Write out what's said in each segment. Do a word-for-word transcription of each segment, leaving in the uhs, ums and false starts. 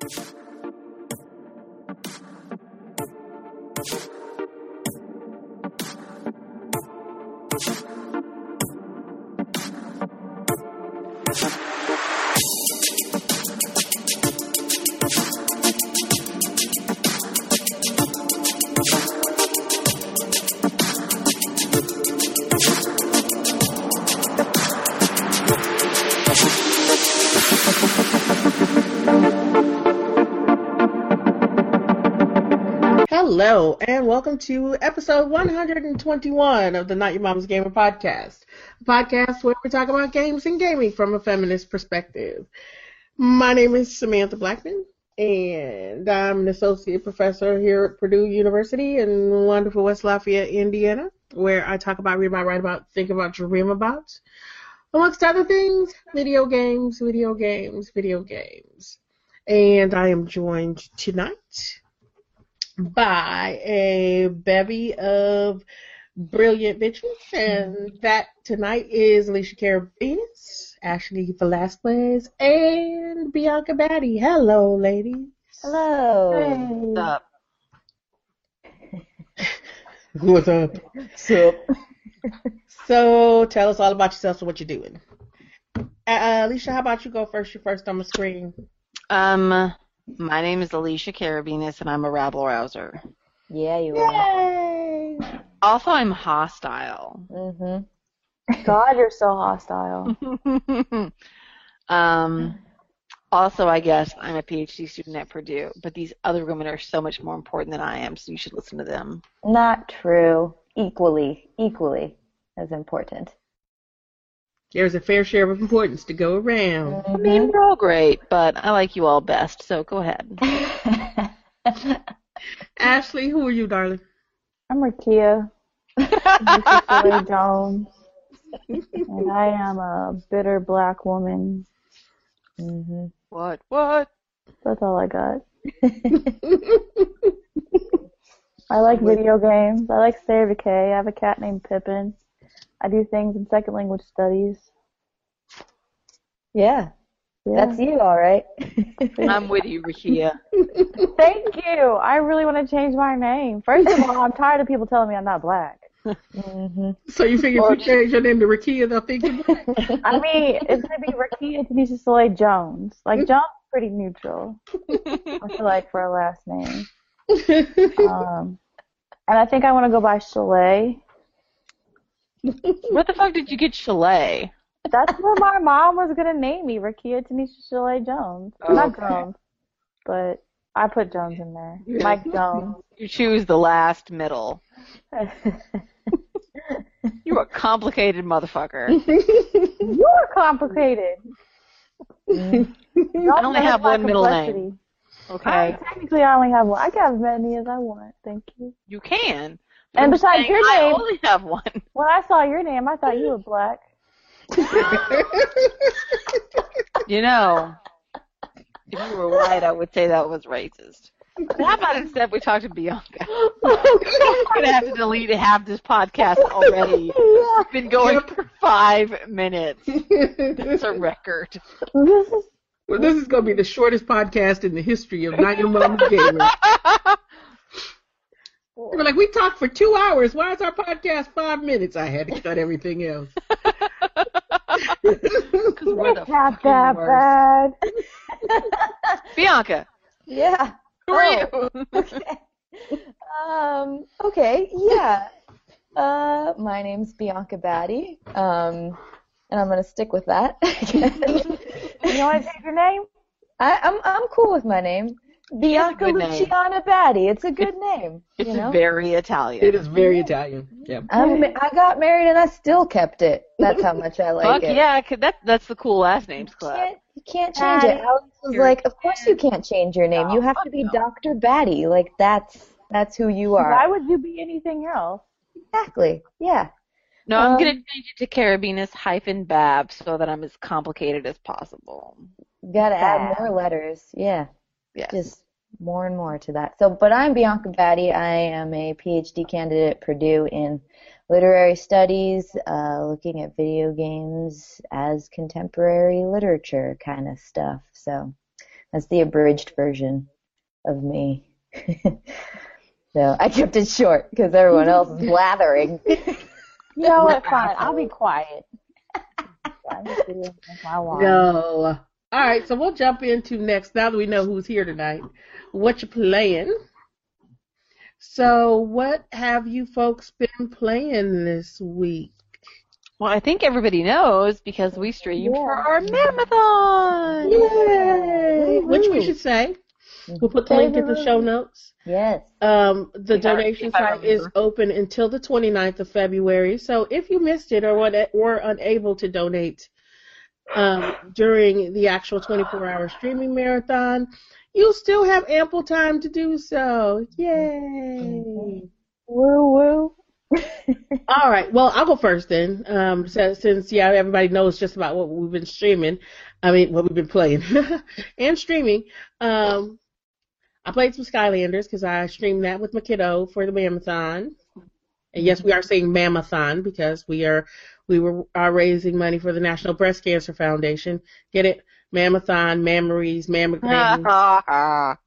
Hello, and welcome to episode one hundred twenty-one of the Not Your Mama's Gamer podcast, a podcast where we talk about games and gaming from a feminist perspective. My name is Samantha Blackman, and I'm an associate professor here at Purdue University in wonderful West Lafayette, Indiana, where I talk about, read about, write about, think about, dream about, amongst other things, video games, video games, video games. And I am joined tonight by a bevy of brilliant bitches, and that tonight is Alicia Carabinas, Ashley Velasquez, and Bianca Batty. Hello, ladies. Hello. Hey. What's up? What's up? Sup? So, tell us all about yourself and what you're doing. Uh, Alicia, how about you go first? You're first on the screen. Um... My name is Alicia Carabinas, and I'm a rabble-rouser. Yeah, you Yay! are. Also, I'm hostile. Mm-hmm. God, you're so hostile. um, also, I guess I'm a PhD student at Purdue, but these other women are so much more important than I am, so you should listen to them. Not true. Equally, equally as important. There's a fair share of importance to go around. Mm-hmm. I mean, we're all great, but I like you all best, so go ahead. Ashley, who are you, darling? I'm Rakia. I'm Jones. And I am a bitter black woman. Mm-hmm. What? What? That's all I got. I like video games. I like State of Decay. I have a cat named Pippin. I do things in second language studies. Yeah. Yeah. That's you, all right. I'm with you, Rakia. Thank you. I really want to change my name. First of all, I'm tired of people telling me I'm not black. Mm-hmm. So you figure if you change your name to Rakia, they'll think you're black? I mean, it's going to be Rakia Tanisha Soleil Jones. Like, Jones is pretty neutral, I feel like, for a last name. Um, and I think I want to go by Chalet. Where the fuck did you get Chalet? That's what my mom was going to name me, Rakia Tanisha Chalet Jones. Oh, Not okay. Jones, but I put Jones in there. Mike Jones. You choose the last middle. You're a complicated motherfucker. You're complicated. Mm. I only have one middle name. Okay. I, technically, I only have one. I can have as many as I want. Thank you. You can. And I'm besides saying your I name- only have one. When I saw your name, I thought you were black. You know, if you were white, I would say that was racist. But how about instead we talk to Bianca? We're going to have to delete half this podcast already. It's been going for five minutes. It's a record. This is Well, this is going to be the shortest podcast in the history of Not Your Mama's Gamer. They were like, we talked for two hours. Why is our podcast five minutes? I had to cut everything else. Because we're the it's not fucking that worst. bad. Bianca, Yeah. who are Oh. you? Okay. Um, okay, yeah. Uh, my name's Bianca Batty, um, and I'm going to stick with that. You want to change your name? I, I'm I'm cool with my name. Bianca good name. Luciana Batty. It's a good name. It's you know? very Italian. It is very Italian. Yeah. I'm, I got married and I still kept it. That's how much I like Fuck it. yeah, 'cause that, that's the cool last names You club. can't, you can't change it. Alex was like, of course you can't change your name. You have to be Doctor Batty. Like, that's that's who you are. Why would you be anything else? Exactly. Yeah. No, I'm Um, going to change it to Carabinas hyphen Bab so that I'm as complicated as possible. You got to add Bad. more letters. Yeah. Yes. Just more and more to that. So, but I'm Bianca Batty. I am a PhD candidate at Purdue in literary studies, uh, looking at video games as contemporary literature kind of stuff. So That's the abridged version of me. So I kept it short because everyone else is blathering. You know what? Fine. I'll be quiet. I'm just doing my wine. No. All right, so we'll jump into next. Now that we know who's here tonight, what you playing? So, what have you folks been playing this week? Well, I think everybody knows because we streamed Yeah. for our Mammothon. Yay! Which we should say. We'll put the link in the show notes. Yes. Um, the If I- donation if I site is remember. open until the twenty-ninth of February. So if you missed it or were were unable to donate um, during the actual twenty-four hour streaming marathon, you still have ample time to do so. Yay! Woo woo. All right. Well, I'll go first then. Um, so, since yeah, everybody knows just about what we've been streaming. I mean, what we've been playing and streaming. Um, I played some Skylanders because I streamed that with my kiddo for the Mammothon. And yes, we are saying Mammothon because we are we were are raising money for the National Breast Cancer Foundation. Get it? Mammothon, mammaries, mammograms.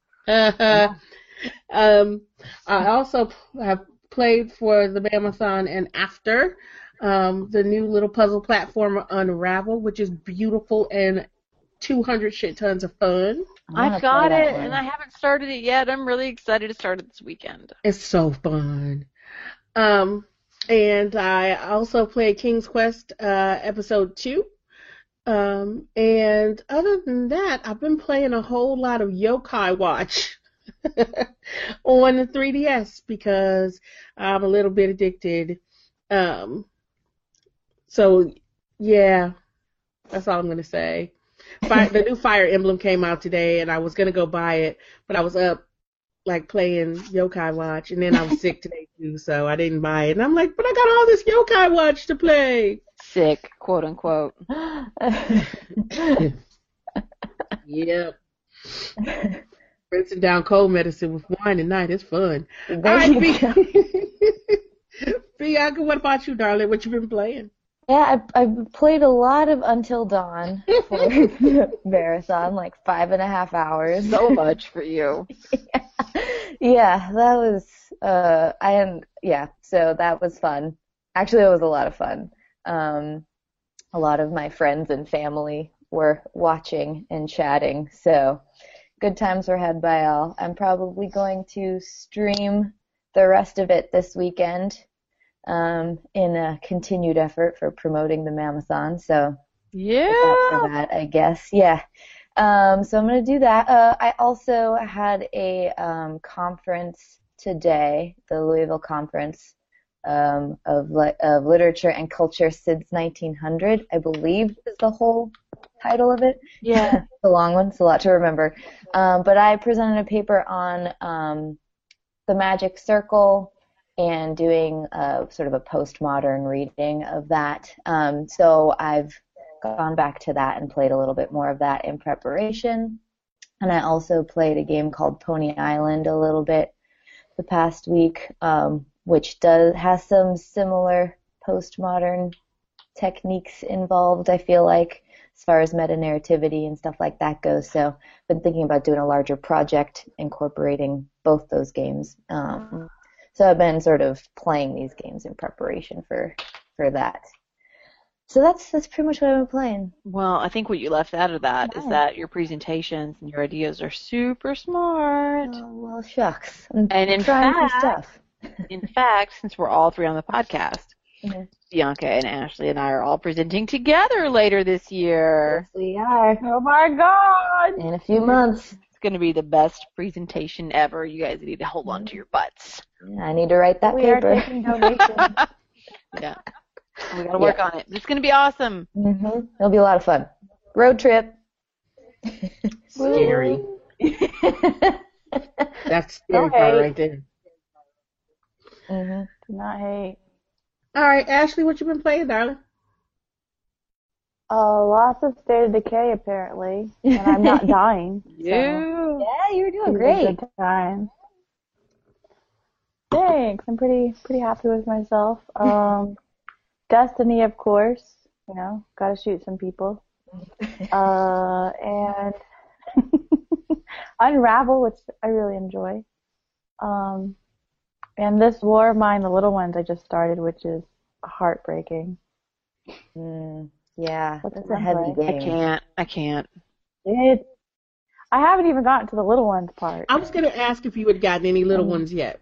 um, I also have played for the Mammothon and after um, the new little puzzle platformer Unravel, which is beautiful and two hundred shit tons of fun. I wanna I've got play that it, one. and I haven't started it yet. I'm really excited to start it this weekend. It's so fun. Um, and I also played King's Quest uh, episode two. Um, and other than that, I've been playing a whole lot of Yokai Watch on the three D S because I'm a little bit addicted. Um, so, yeah, that's all I'm going to say. Fire, the new Fire Emblem came out today, and I was going to go buy it, but I was up, like, playing Yokai Watch, and then I was sick today, too, so I didn't buy it. And I'm like, but I got all this Yokai Watch to play. Sick, quote unquote. Yep. Rinsing down cold medicine with wine at night is fun. All There right, you go. B- Bianca, what about you, darling? What you been playing? Yeah, I, I played a lot of Until Dawn for Marathon, like five and a half hours. So much for you. Yeah, that was, uh, I am, yeah, so that was fun. Actually, it was a lot of fun. Um, a lot of my friends and family were watching and chatting, so good times were had by all. I'm probably going to stream the rest of it this weekend um, in a continued effort for promoting the Mammothon, so Yeah. look out for that, I guess. Yeah. Um, so I'm going to do that. Uh, I also had a um, conference today, the Louisville Conference um, of, li- of Literature and Culture since nineteen hundred, I believe is the whole title of it. Yeah. It's a long one. It's a lot to remember. Um, but I presented a paper on um, the Magic Circle and doing a, sort of a postmodern reading of that. Um, so I've gone back to that and played a little bit more of that in preparation. And I also played a game called Pony Island a little bit the past week, um, which does has some similar postmodern techniques involved, I feel like, as far as meta-narrativity and stuff like that goes. So I've been thinking about doing a larger project incorporating both those games. Um, so I've been sort of playing these games in preparation for, for that. So that's that's pretty much what I've been playing. Well, I think what you left out of that is Nice. that your presentations and your ideas are super smart. Oh, well, shucks. I'm And in trying some fact- stuff. In fact, since we're all three on the podcast, Mhm. Bianca and Ashley and I are all presenting together later this year. Yes, we are. Oh my god! In a few months. It's going to be the best presentation ever. You guys need to hold on to your butts. Yeah, I need to write that We are paper. taking donations. Yeah. We got to work on it. It's going to be awesome. Mm-hmm. It'll be a lot of fun. Road trip. Scary. That's the scary Okay. part right there. Mm-hmm. Do not hate. All right, Ashley, what you been playing, darling? Uh, lots of State of Decay apparently, and I'm not dying. So Yeah. Yeah, you were it doing was a great. good time. Thanks. I'm pretty pretty happy with myself. Um, Destiny, of course. You know, gotta shoot some people. Uh, and Unravel, which I really enjoy. Um, and this War of Mine, the Little Ones, I just started, which is heartbreaking. Mm, yeah, What's that's the a heavy play? I game. can't. I can't. It, I haven't even gotten to the Little Ones part. I was going to ask if you had gotten any little Um, ones yet.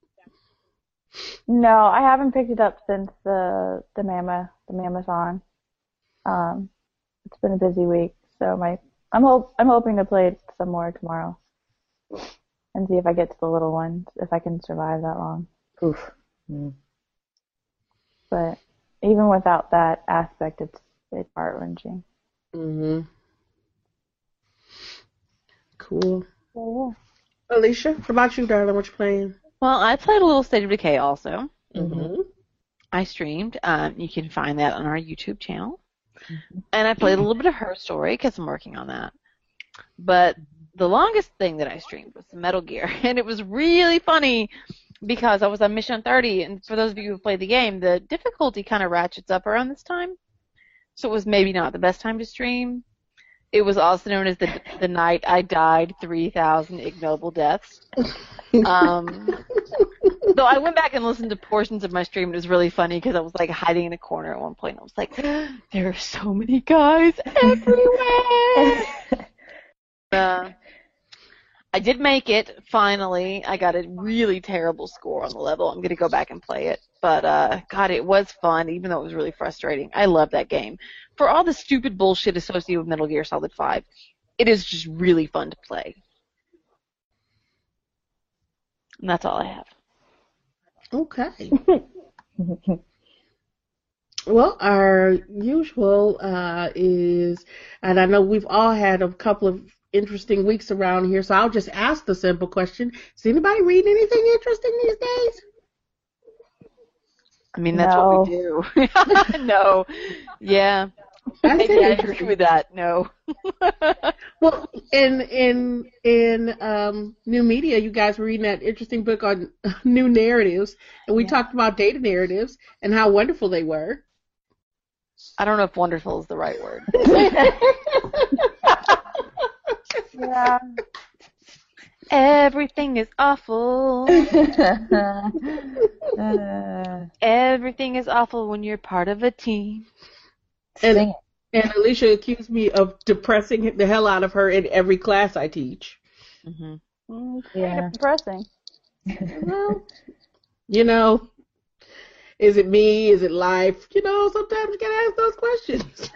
No, I haven't picked it up since the the Mama the Mamathon. Um, it's been a busy week, so my I'm hope I'm hoping to play it some more tomorrow and see if I get to the little ones, if I can survive that long. Oof. Mm. But even without that aspect, it's it's heart wrenching. Mm-hmm. Cool. So Alicia, what about you, darling? What you playing? Well, I played a little State of Decay also. Mm-hmm. I streamed. Um, you can find that on our YouTube channel. And I played a little bit of Her Story because I'm working on that. But the longest thing that I streamed was Metal Gear. And it was really funny because I was on Mission thirty. And for those of you who played the game, the difficulty kind of ratchets up around this time. So it was maybe not the best time to stream. It was also known as the the night I died three thousand ignoble deaths. Um, though I went back and listened to portions of my stream, it was really funny because I was like hiding in a corner at one point. I was like, there are so many guys everywhere. uh, I did make it, finally. I got a really terrible score on the level. I'm going to go back and play it. But, uh, God, it was fun, even though it was really frustrating. I love that game. For all the stupid bullshit associated with Metal Gear Solid five, it is just really fun to play. And that's all I have. Okay. Well, our usual uh, is, and I know we've all had a couple of interesting weeks around here, so I'll just ask the simple question. Is anybody reading anything interesting these days? I mean, that's No. what we do. No. Yeah. I Maybe said I interesting. agree with that. No. Well, in in in um, new media, you guys were reading that interesting book on new narratives, and we Yeah. talked about data narratives and how wonderful they were. I don't know if wonderful is the right word. yeah, Everything is awful. Uh, Everything is awful when you're part of a team. And sing and Alicia accused me of depressing the hell out of her in every class I teach. Mm-hmm. Mm, it's Yeah. kind of depressing. Well, you know, is it me? Is it life? You know, sometimes you gotta ask those questions.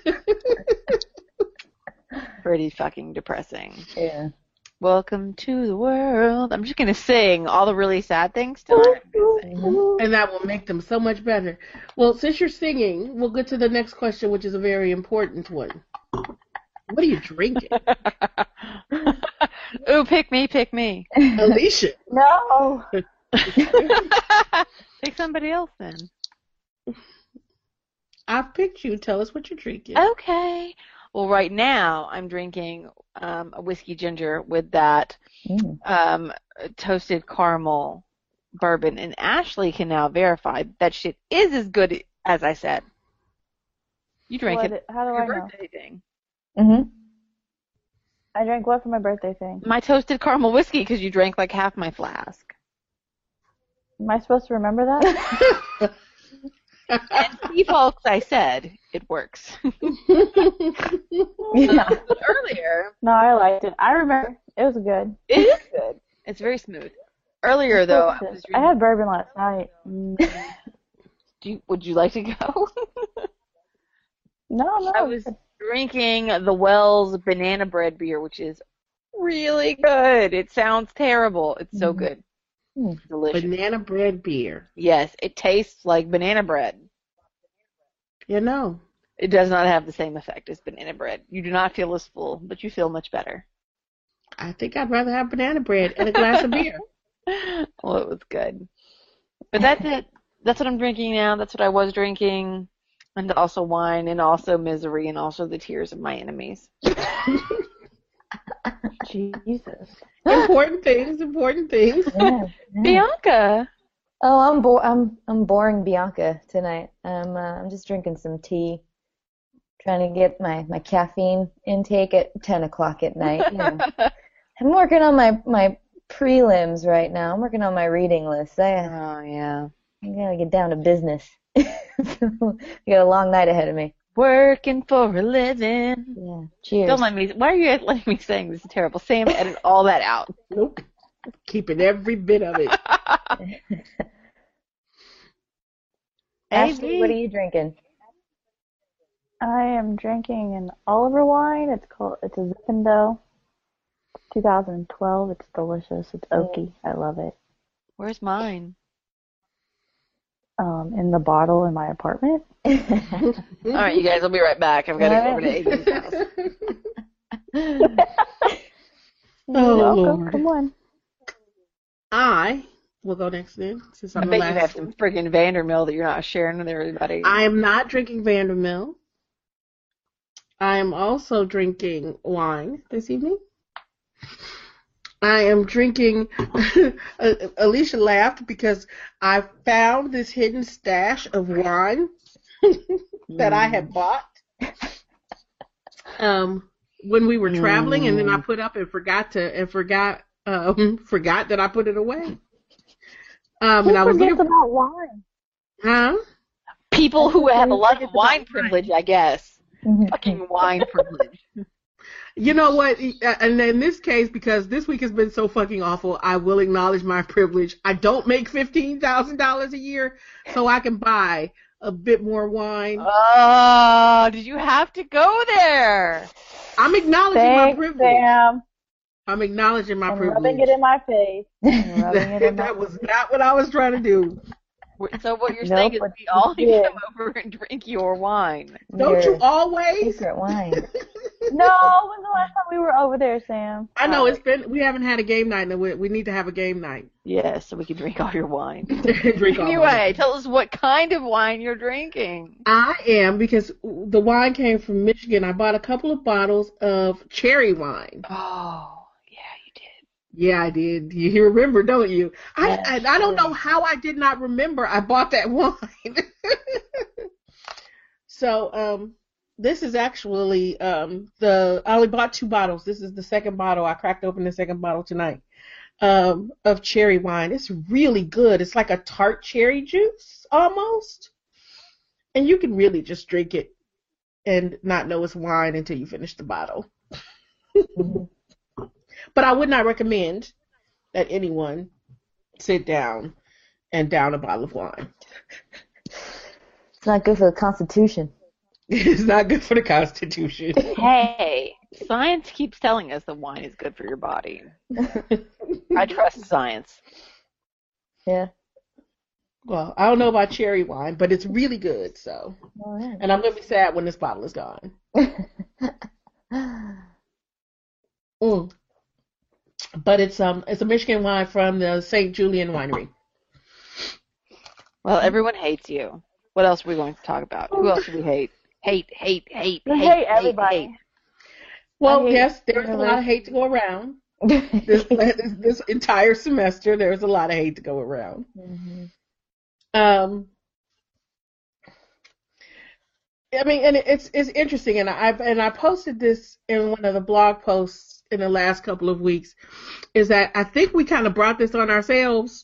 Pretty fucking depressing. yeah. Welcome to the world. I'm just going to sing all the really sad things tonight. And that will make them so much better. Well, since you're singing, we'll get to the next question, which is a very important one. What are you drinking? Ooh, pick me, pick me. Alicia. No. Pick somebody else then. I've picked you. Tell us what you're drinking. Okay. Well, right now I'm drinking um, a whiskey ginger with that Mm. um, toasted caramel bourbon, and Ashley can now verify that shit is as good as I said. You drank What- it how do for I your know? birthday thing. Mhm. I drank what for my birthday thing? My toasted caramel whiskey because you drank like half my flask. Am I supposed to remember that? And see, folks, I said it works. Yeah. But earlier, No, I liked it. I remember. It was good. it is good. It's very smooth. Earlier, though, I was I drinking. had bourbon last night. Mm. Do you, would you like to go? No, no. I was drinking the Wells Banana Bread beer, which is really good. It sounds terrible. It's so Mhm. good. Mm. Delicious. Banana bread beer. Yes, it tastes like banana bread. You know. It does not have the same effect as banana bread. You do not feel as full, but you feel much better. I think I'd rather have banana bread and a glass of beer. Well, it was good. But that's it. That's what I'm drinking now. That's what I was drinking. And also wine, and also misery, and also the tears of my enemies. Jesus. Important things, important things. Yeah, yeah. Bianca! Oh, I'm bo- I'm I'm boring Bianca tonight. I'm uh, I'm just drinking some tea, trying to get my, my caffeine intake at ten o'clock at night. You know, I'm working on my, my prelims right now. I'm working on my reading list. I, Oh, yeah. I gotta get down to business. So, I got a long night ahead of me. Working for a living. Yeah. Cheers. Don't let me. Why are you letting me sing? This is terrible. Sam, edit all that out. Nope. Keeping every bit of it. Ashley, what are you drinking? I am drinking an Oliver wine. It's called it's a Zinfandel, two thousand twelve. It's delicious. It's oaky. I love it. Where's mine? Um, in the bottle in my apartment. All right, you guys. I'll be right back. I've got to go over to Aiden's house. Oh, You're welcome. Lord. Come on. I will go next then, since I'm I the bet last. you have some friggin' Vandermill that you're not sharing with everybody. I am not drinking Vandermill. I am also drinking wine this evening. I am drinking, Alicia laughed because I found this hidden stash of wine that I had bought um, when we were traveling, and then I put up and forgot to, and forgot, um, forgot that I put it away. Um, Who and I was forgets looking, about wine? huh? People who have a lot of Forgets wine about privilege, I guess. Fucking wine privilege. You know what? And in this case, because this week has been so fucking awful, I will acknowledge my privilege. I don't make fifteen thousand dollars a year, so I can buy a bit more wine. Oh, did you have to go there? I'm acknowledging Thanks, my privilege. Sam. I'm acknowledging my I'm privilege. rubbing it in my face. I'm rubbing it in my That was not what I was trying to do. So what you're Nope, saying is but we all you need to did. come over and drink your wine. Don't you Your always? secret wine. No, when's the last time we were over there, Sam? I know it's been. We haven't had a game night, and we, we need to have a game night. Yes, so we can drink all your wine. Drink all my Anyway, wine. tell us what kind of wine you're drinking. I am, because the wine came from Michigan. I bought a couple of bottles of cherry wine. Oh, yeah, you did. Yeah, I did. You remember, don't you? I, Yes, I I don't sure. know how I did not remember I bought that wine. So, um, this is actually um the I only bought two bottles. This is the second bottle. I cracked open the second bottle tonight. Um, of cherry wine. It's really good. It's like a tart cherry juice almost, and you can really just drink it and not know it's wine until you finish the bottle. But I would not recommend that anyone sit down and down a bottle of wine. It's not good for the Constitution. It's not good for the Constitution. Hey, science keeps telling us that wine is good for your body. I trust science. Yeah. Well, I don't know about cherry wine, but it's really good. So, All right. and I'm gonna be sad when this bottle is gone. Mm. But it's um it's a Michigan wine from the Saint Julian Winery. Well, everyone hates you. What else are we going to talk about? Who else do we hate? Hate, hate, hate, We hate, hate everybody. hate. Well, hate yes, there's a lot of hate to go around. This, this this entire semester, there's a lot of hate to go around. Mm-hmm. Um, I mean, and it's it's interesting, and I and I posted this in one of the blog posts in the last couple of weeks. Is that I think we kind of brought this on ourselves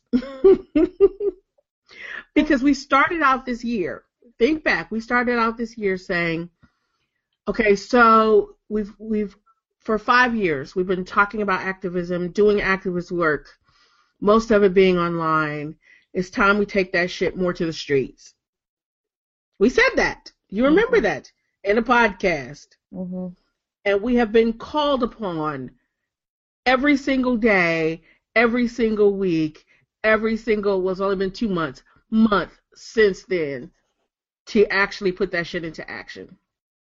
because we started out this year. Think back, we started out this year saying, okay, so we've we've for five years we've been talking about activism, doing activist work, most of it being online. It's time we take that shit more to the streets. We said that. You remember mm-hmm. that in a podcast. Mm-hmm. And we have been called upon every single day, every single week, every single, well, it's only been two months, month since then to actually put that shit into action.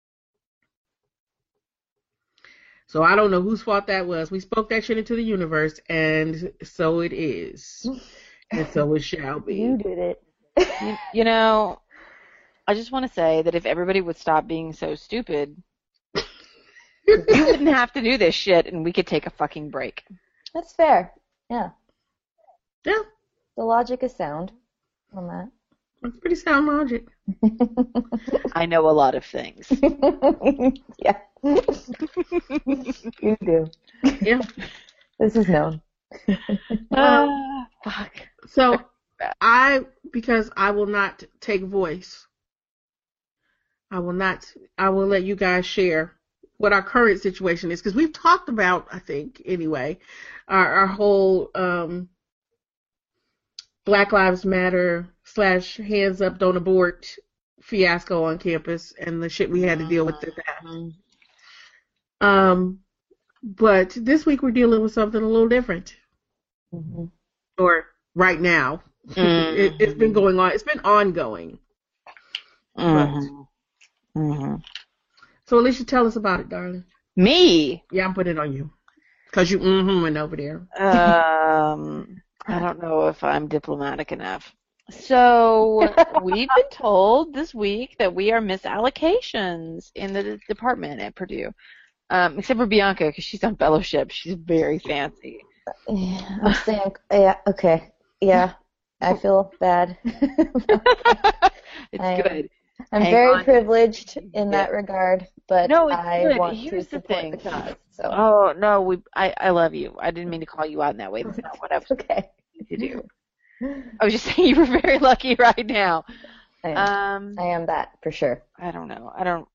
So I don't know whose fault that was. We spoke that shit into the universe, and so it is. And so it shall be. You did it. You, you know, I just want to say that if everybody would stop being so stupid, you wouldn't have to do this shit, and we could take a fucking break. That's fair. Yeah. Yeah. The logic is sound on that. That's pretty sound logic. I know a lot of things. Yeah. You do. Yeah. This is known. Uh, fuck. So I, because I will not take voice, I will not, I will let you guys share what our current situation is, because we've talked about, I think, anyway, our, our whole um, Black Lives Matter slash Hands Up, Don't Abort fiasco on campus and the shit we had to deal with at that. Um, but this week we're dealing with something a little different. Mm-hmm. Or right now. Mm-hmm. it, it's been going on. It's been ongoing. Mm-hmm. Mm-hmm. So Alicia, tell us about it, darling. Me? Yeah, I'm putting it on you. Because you mm-hmm over there. Um, I don't know if I'm diplomatic enough. So we've been told this week that we are misallocations in the department at Purdue. Um, except for Bianca, because she's on fellowship. She's very fancy. Yeah, I'm saying, yeah, okay. Yeah, I feel bad. It's I, good. I'm Hang very on. privileged in that regard, but No, it's I good. want Here's to the support thing. the cause. So Oh, no, we. I, I love you. I didn't mean to call you out in that way. That's not what I was okay. trying to do. I was just saying you were very lucky right now. I am. Um, I am that for sure. I don't know. I don't.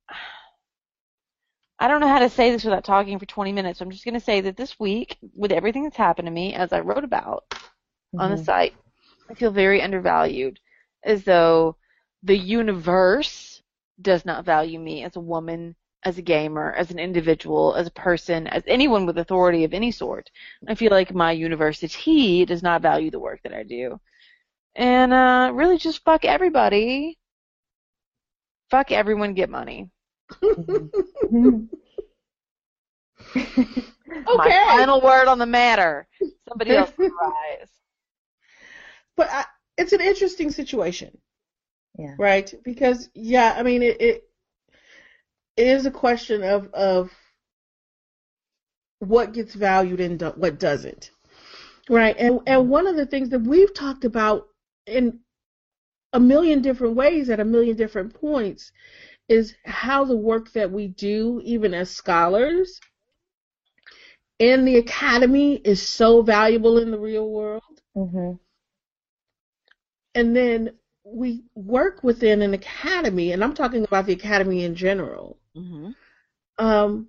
I don't know how to say this without talking for twenty minutes. I'm just going to say that this week, with everything that's happened to me, as I wrote about mm-hmm. on the site, I feel very undervalued, as though the universe does not value me as a woman, as a gamer, as an individual, as a person, as anyone with authority of any sort. I feel like my university does not value the work that I do. And uh, really just fuck everybody. Fuck everyone, get money. Okay. My final word on the matter. Somebody else can rise. But I, it's an interesting situation. Yeah. Right? Because, yeah, I mean, it, it, it is a question of, of what gets valued and do, what doesn't. Right? And, and one of the things that we've talked about in a million different ways at a million different points is how the work that we do, even as scholars, in the academy is so valuable in the real world. Mm-hmm. And then we work within an academy, and I'm talking about the academy in general, mm-hmm. um,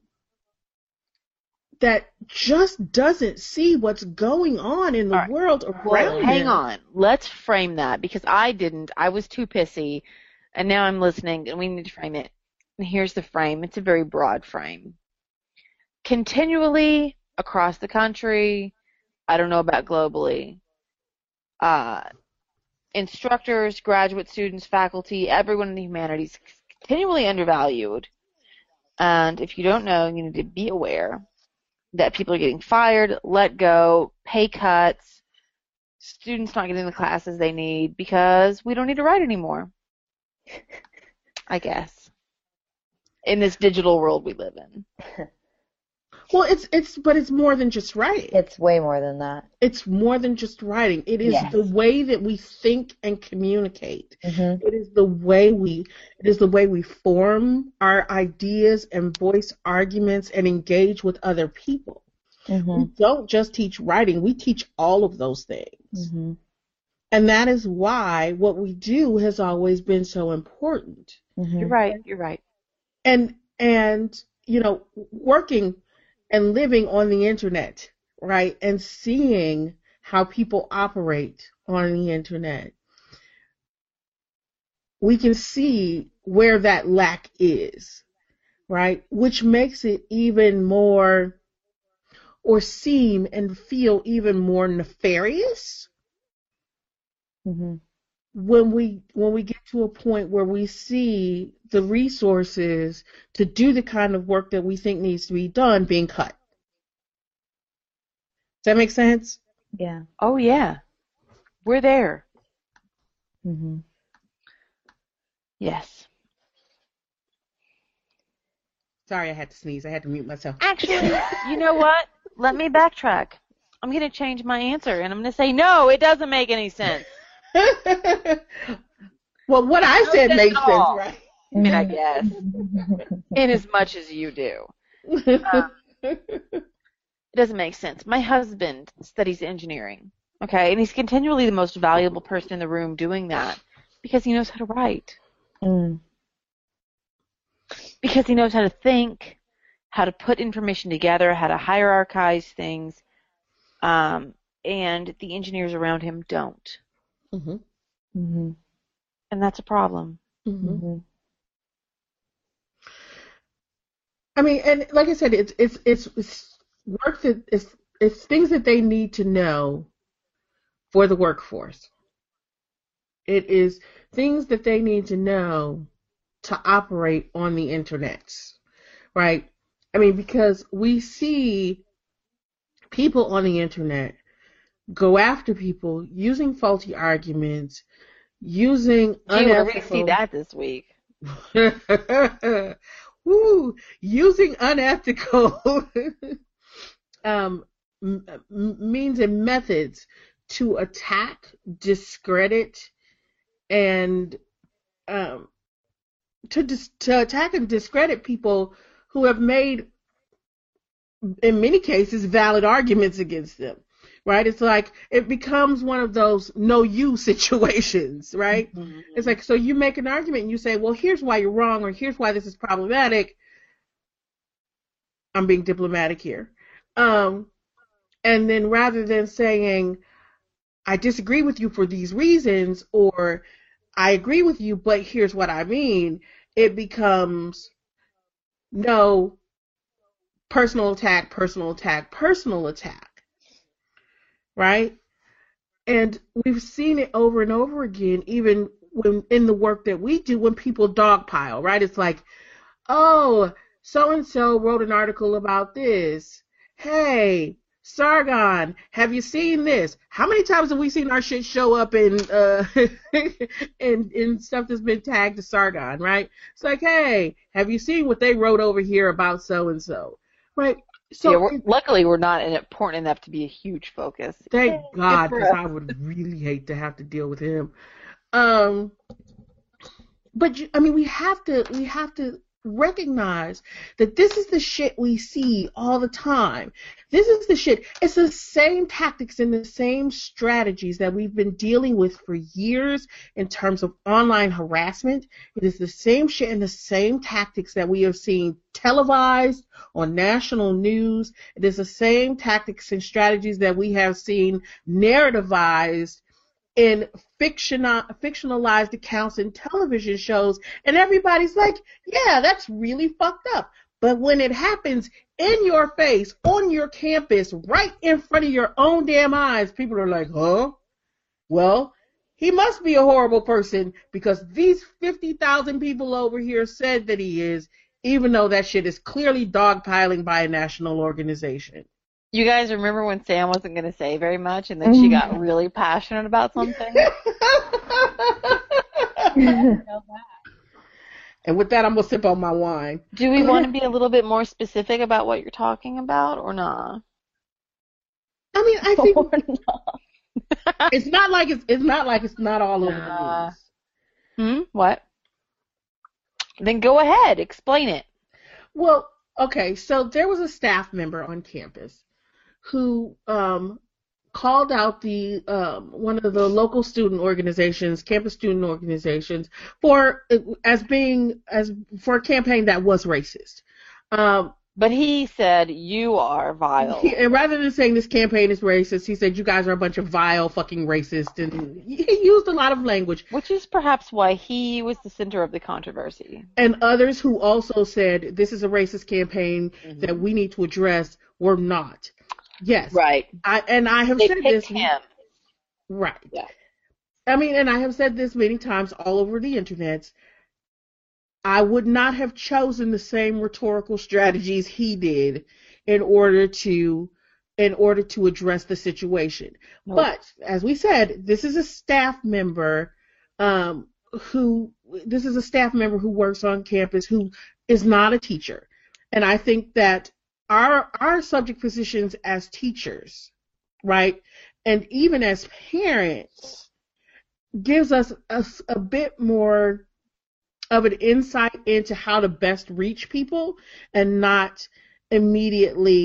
that just doesn't see what's going on in the right. world around well, hang it. on. Let's frame that, because I didn't. I was too pissy, and now I'm listening, and we need to frame it. And here's the frame. It's a very broad frame. Continually across the country, I don't know about globally, uh, instructors, graduate students, faculty, everyone in the humanities continually undervalued. And if you don't know, you need to be aware that people are getting fired, let go, pay cuts, students not getting the classes they need because we don't need to write anymore. I guess. In this digital world we live in. Well, it's it's but it's more than just writing. It's way more than that. It's more than just writing. It is Yes. the way that we think and communicate. Mm-hmm. It is the way we it is the way we form our ideas and voice arguments and engage with other people. Mm-hmm. We don't just teach writing, we teach all of those things. Mm-hmm. And that is why what we do has always been so important. Mm-hmm. You're right, you're right. And and you know, working and living on the internet, right, and seeing how people operate on the internet, we can see where that lack is, right, which makes it even more, or seem and feel even more nefarious Mm-hmm. when we when we get to a point where we see the resources to do the kind of work that we think needs to be done being cut. Does that make sense? Yeah. Oh, yeah. We're there. Mm-hmm. Yes. Sorry, I had to sneeze. I had to mute myself. Actually, you know what? Let me backtrack. I'm going to change my answer, and I'm going to say, no, it doesn't make any sense. Well, what I No said sense makes at sense, all. right? I mean, I guess. In as much as you do. Um, It doesn't make sense. My husband studies engineering, okay, and he's continually the most valuable person in the room doing that because he knows how to write. Mm. Because he knows how to think, how to put information together, how to hierarchize things, um, and the engineers around him don't. Mm-hmm. Mm-hmm. And that's a problem. Mm-hmm. Mm-hmm. I mean, and like I said, it's it's it's, it's work that it's it's things that they need to know for the workforce. It is things that they need to know to operate on the internet, right? I mean, because we see people on the internet go after people using faulty arguments, using Gee, where did we unethical. see that this week? Woo, using unethical um, m- m- means and methods to attack, discredit, and um, to dis- to attack and discredit people who have made, in many cases, valid arguments against them. Right? It's like it becomes one of those no you situations, right? Mm-hmm. It's like, so you make an argument and you say, well, here's why you're wrong, or here's why this is problematic. I'm being diplomatic here. Um, and then rather than saying, I disagree with you for these reasons, or I agree with you, but here's what I mean, it becomes, no, personal attack, personal attack, personal attack. Right? And we've seen it over and over again, even when in the work that we do, when people dogpile, right? It's like, oh, so-and-so wrote an article about this. Hey, Sargon, have you seen this? How many times have we seen our shit show up in uh in, in stuff that's been tagged to Sargon, right? It's like, hey, have you seen what they wrote over here about so-and-so, right? So yeah, we're, it, luckily, we're not important enough to be a huge focus. thank Yay, God, good for because us. I would really hate to have to deal with him. Um, but you, I mean, we have to we have to recognize that this is the shit we see all the time. This is the shit. It's the same tactics and the same strategies that we've been dealing with for years in terms of online harassment. It is the same shit and the same tactics that we have seen televised on national news. It is the same tactics and strategies that we have seen narrativized in fictional, fictionalized accounts in television shows, and everybody's like, yeah, that's really fucked up. But when it happens in your face, on your campus, right in front of your own damn eyes, people are like, huh? Well, he must be a horrible person because these fifty thousand people over here said that he is, even though that shit is clearly dogpiling by a national organization. You guys remember when Sam wasn't going to say very much, and then she got really passionate about something? And with that, I'm going to sip on my wine. Do we want to be a little bit more specific about what you're talking about, or not? I mean, I think it's not like it's it's not like it's not all over Uh, the news. Hmm? What? Then go ahead, explain it. Well, okay, so there was a staff member on campus who um, called out the um, one of the local student organizations, campus student organizations, for as being as for a campaign that was racist. Um, But he said, you are vile. he, and rather than saying this campaign is racist, he said you guys are a bunch of vile fucking racists, and he used a lot of language. Which is perhaps why he was the center of the controversy. And others who also said this is a racist campaign Mhm. that we need to address were not. Yes. Right. I, and I have They said picked this. him. Right. Yeah. I mean, and I have said this many times all over the internet. I would not have chosen the same rhetorical strategies he did in order to in order to address the situation. Nope. But as we said, this is a staff member um, who this is a staff member who works on campus who is not a teacher. And I think that our our subject positions as teachers, right, and even as parents, gives us a, a bit more of an insight into how to best reach people and not immediately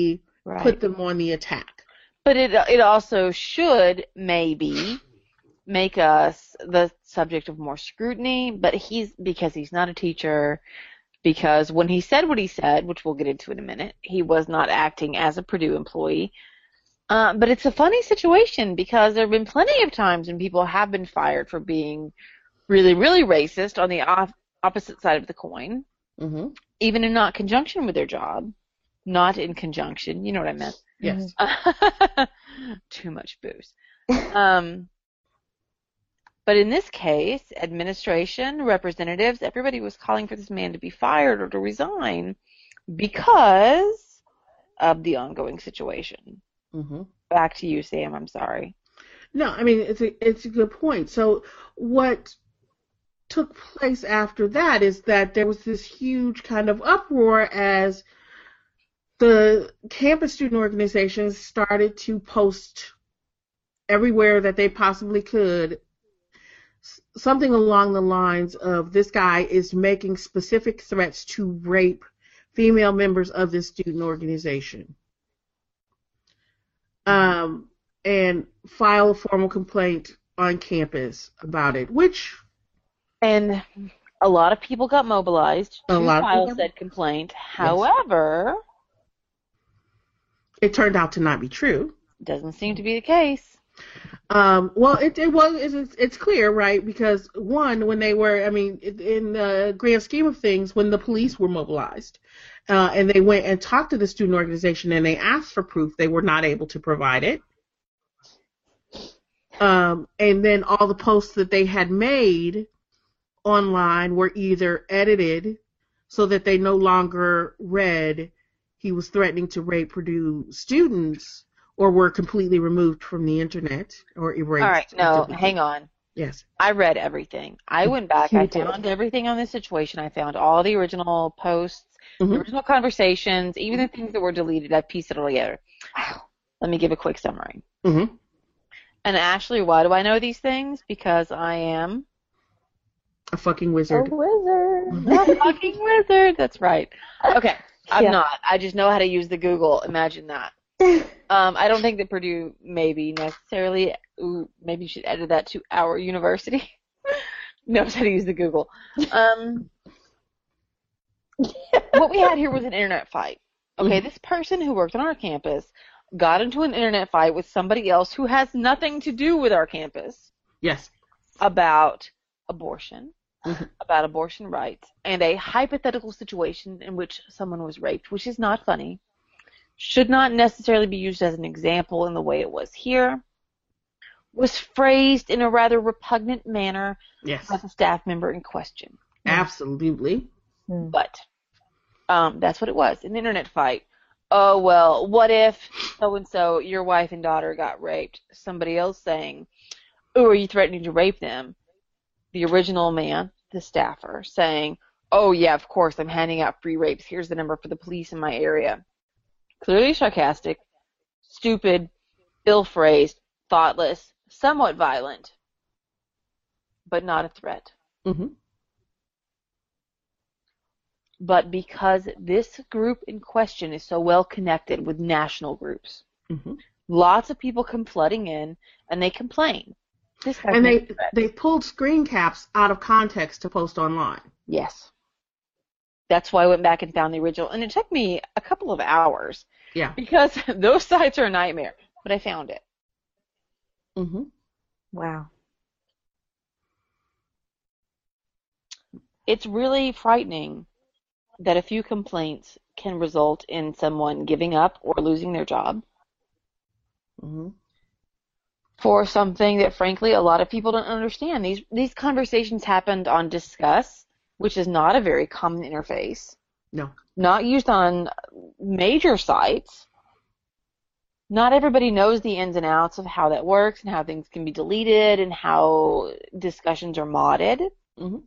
right. put them on the attack. But it it also should maybe make us the subject of more scrutiny. But he's because he's not a teacher. Because when he said what he said, which we'll get into in a minute, he was not acting as a Purdue employee. Uh, but it's a funny situation because there have been plenty of times when people have been fired for being really, really racist on the off- opposite side of the coin, Mm-hmm. even in not conjunction with their job. Not in conjunction, you know what I meant. Yes. Too much booze. Um, but in this case, administration, representatives, everybody was calling for this man to be fired or to resign because of the ongoing situation. Mm-hmm. Back to you, Sam. I'm sorry. No, I mean, it's a, it's a good point. So what took place after that is that there was this huge kind of uproar as the campus student organizations started to post everywhere that they possibly could something along the lines of this guy is making specific threats to rape female members of this student organization. Um, and file a formal complaint on campus about it, which... And a lot of people got mobilized A to lot of file people- said complaint. However, it turned out to not be true. doesn't seem to be the case. Um, well, it, it was, it's, it's clear, right? Because one, when they were, I mean, in the grand scheme of things, when the police were mobilized, uh, and they went and talked to the student organization and they asked for proof, they were not able to provide it. Um, and then all the posts that they had made online were either edited so that they no longer read he was threatening to rape Purdue students, or were completely removed from the internet or erased. All right, no, hang on. Yes. I read everything. I went back. You I did. found everything on this situation. I found all the original posts, Mhm. the original conversations, even the things that were deleted. I pieced it all together. Let me give a quick summary. Mm-hmm. And actually, why do I know these things? Because I am A fucking A wizard. wizard. a fucking wizard. That's right. Okay, I'm Yeah. not. I just know how to use the Google. Imagine that. Um, I don't think that Purdue maybe necessarily, ooh, maybe you should edit that to our university, knows how to use the Google. Um, what we had here was an internet fight. Okay, this person who worked on our campus got into an internet fight with somebody else who has nothing to do with our campus Yes. about abortion, Mhm. about abortion rights, and a hypothetical situation in which someone was raped, which is not funny. Should not necessarily be used as an example in the way it was here, was phrased in a rather repugnant manner Yes. by the staff member in question. Absolutely. But um, that's what it was, an internet fight. Oh, well, what if so-and-so, your wife and daughter got raped? Somebody else saying, oh, are you threatening to rape them? The original man, the staffer, saying, oh, yeah, of course, I'm handing out free rapes. Here's the number for the police in my area. Clearly sarcastic, stupid, ill-phrased, thoughtless, somewhat violent, but not a threat. Mm-hmm. But because this group in question is so well connected with national groups, Mm-hmm. lots of people come flooding in, and they complain. This guy's And they making threats. they pulled screen caps out of context to post online. Yes. That's why I went back and found the original, and it took me a couple of hours Yeah. because those sites are a nightmare, but I found it. Mm-hmm. Wow. It's really frightening that a few complaints can result in someone giving up or losing their job Mm-hmm. for something that, frankly, a lot of people don't understand. These these conversations happened on Discuss, which is not a very common interface, No. not used on major sites. Not everybody knows the ins and outs of how that works and how things can be deleted and how discussions are modded. Mm-hmm.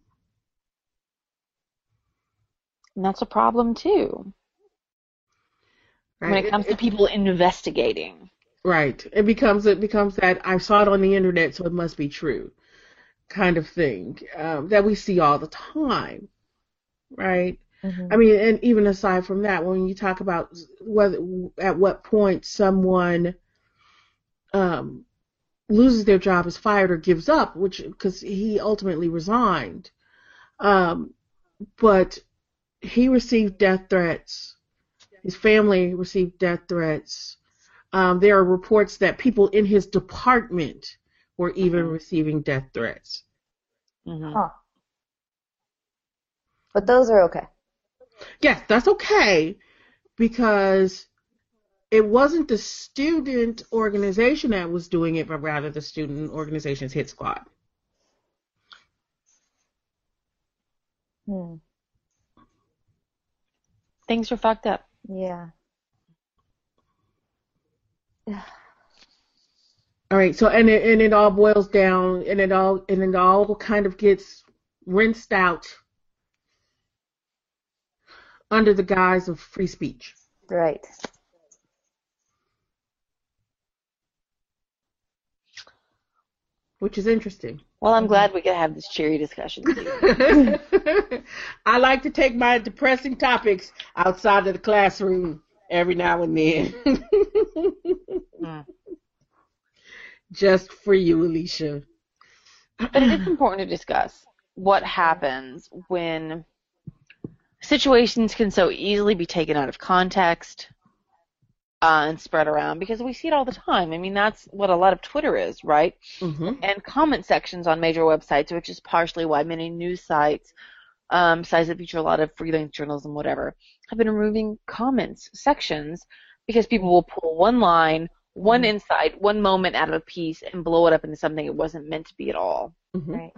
And that's a problem, too, when it comes to people investigating. Right. It becomes it becomes that I saw it on the internet, so it must be true, kind of thing um, that we see all the time, right? Mm-hmm. I mean, and even aside from that, when you talk about whether at what point someone um, loses their job, is fired, or gives up, which because he ultimately resigned, um, but he received death threats. His family received death threats. Um, there are reports that people in his department were even Mm-hmm. receiving death threats. Mm-hmm. Huh. But those are okay. Yes, that's okay, because it wasn't the student organization that was doing it, but rather the student organization's hit squad. Hmm. Things are fucked up. Yeah. All right, so and it and it all boils down, and it all and it all kind of gets rinsed out under the guise of free speech, Right. which is interesting. Well, I'm glad we could have this cheery discussion this evening. I like to take my depressing topics outside of the classroom every now and then. Mm. Just for you, Alicia. But it is important to discuss what happens when situations can so easily be taken out of context uh, and spread around, because we see it all the time. I mean, that's what a lot of Twitter is, right? Mm-hmm. And comment sections on major websites, which is partially why many news sites, um, sites that feature a lot of freelance journalism, whatever, have been removing comments sections because people will pull one line, one Mm-hmm. insight, one moment out of a piece and blow it up into something it wasn't meant to be at all. Mm-hmm. Right.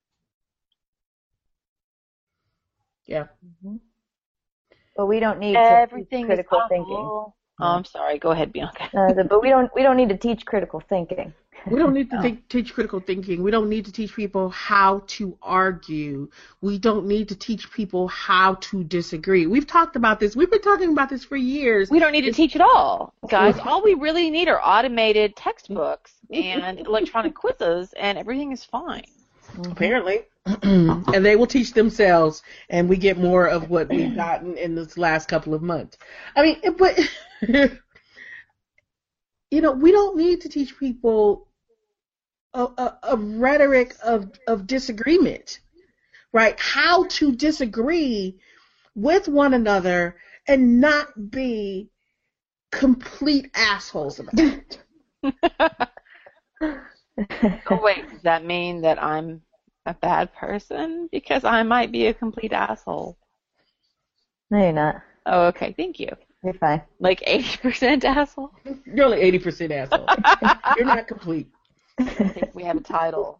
Yeah. Mm-hmm. But we don't need Everything to teach critical is thinking. possible. Oh, I'm sorry. Go ahead, Bianca. Uh, the- but we don't we don't need to teach critical thinking. We don't need to Oh. think, teach critical thinking. We don't need to teach people how to argue. We don't need to teach people how to disagree. We've talked about this. We've been talking about this for years. We don't need to teach at all, guys. All we really need are automated textbooks and electronic quizzes, and everything is fine. Apparently. And they will teach themselves, and we get more of what we've gotten in this last couple of months. I mean, but, you know, we don't need to teach people a, a, a rhetoric of, of disagreement, right? How to disagree with one another and not be complete assholes about it. Oh, wait, does that mean that I'm a bad person? Because I might be a complete asshole. No, you're not. Oh, okay, thank you. You're fine. Like eighty percent asshole? You're only eighty percent asshole. You're not complete. I think we have a title.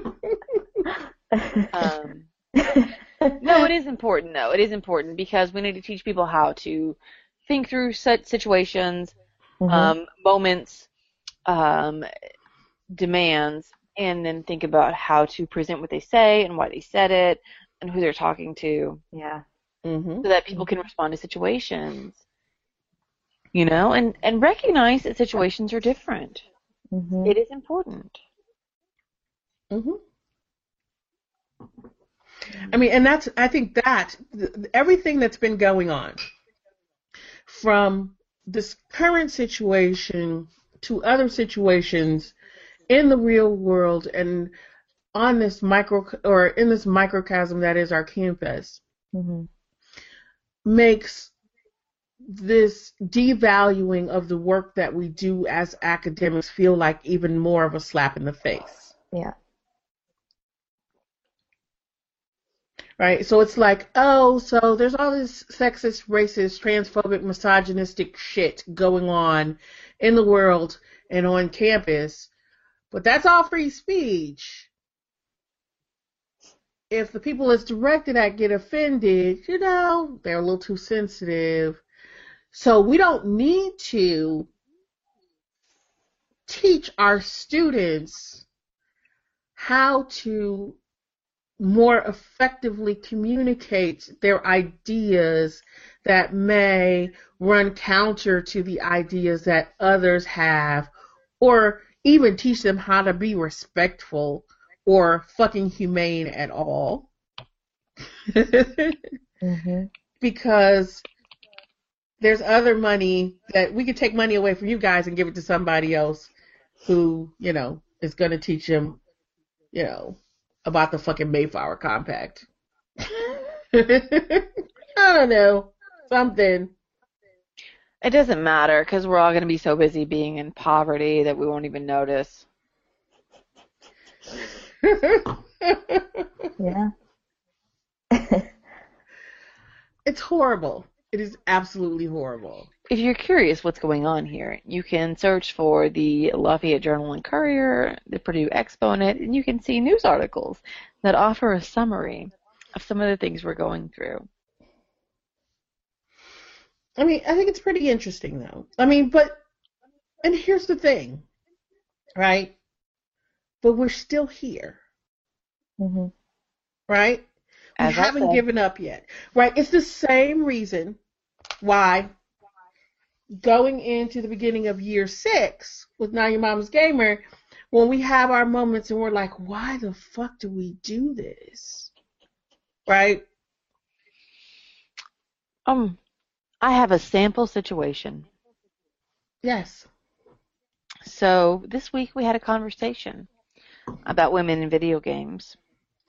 Um, no, it is important, though. It is important because we need to teach people how to think through such situations, Mhm. um, moments, um, demands, and then think about how to present what they say and why they said it and who they're talking to, Yeah. Mm-hmm. so that people can respond to situations, you know, and, and recognize that situations are different. Mhm. It is important. Mm-hmm. I mean, and that's, I think that th- everything that's been going on from this current situation to other situations in the real world and on this micro, or in this microcosm that is our campus, Mhm. makes this devaluing of the work that we do as academics feel like even more of a slap in the face. Yeah. Right? So it's like, oh, so there's all this sexist, racist, transphobic, misogynistic shit going on in the world and on campus, but that's all free speech. If the people it's directed at get offended, you know, they're a little too sensitive. So we don't need to teach our students how to more effectively communicate their ideas that may run counter to the ideas that others have, or even teach them how to be respectful or fucking humane at all. Mhm. because there's other money that we could take money away from you guys and give it to somebody else who, you know, is going to teach them, you know, about the fucking Mayflower Compact. I don't know. Something. It doesn't matter because we're all going to be so busy being in poverty that we won't even notice. Yeah. It's horrible. It is absolutely horrible. If you're curious what's going on here, you can search for the Lafayette Journal and Courier, the Purdue Exponent, and you can see news articles that offer a summary of some of the things we're going through. I mean, I think it's pretty interesting, though. I mean, but, and here's the thing, right? But we're still here, Mm-hmm. right? We As I haven't said. given up yet, right? It's the same reason why going into the beginning of year six with Now Your Mama's Gamer, when we have our moments and we're like, why the fuck do we do this? Right? Um, I have a sample situation. Yes. So this week we had a conversation about women in video games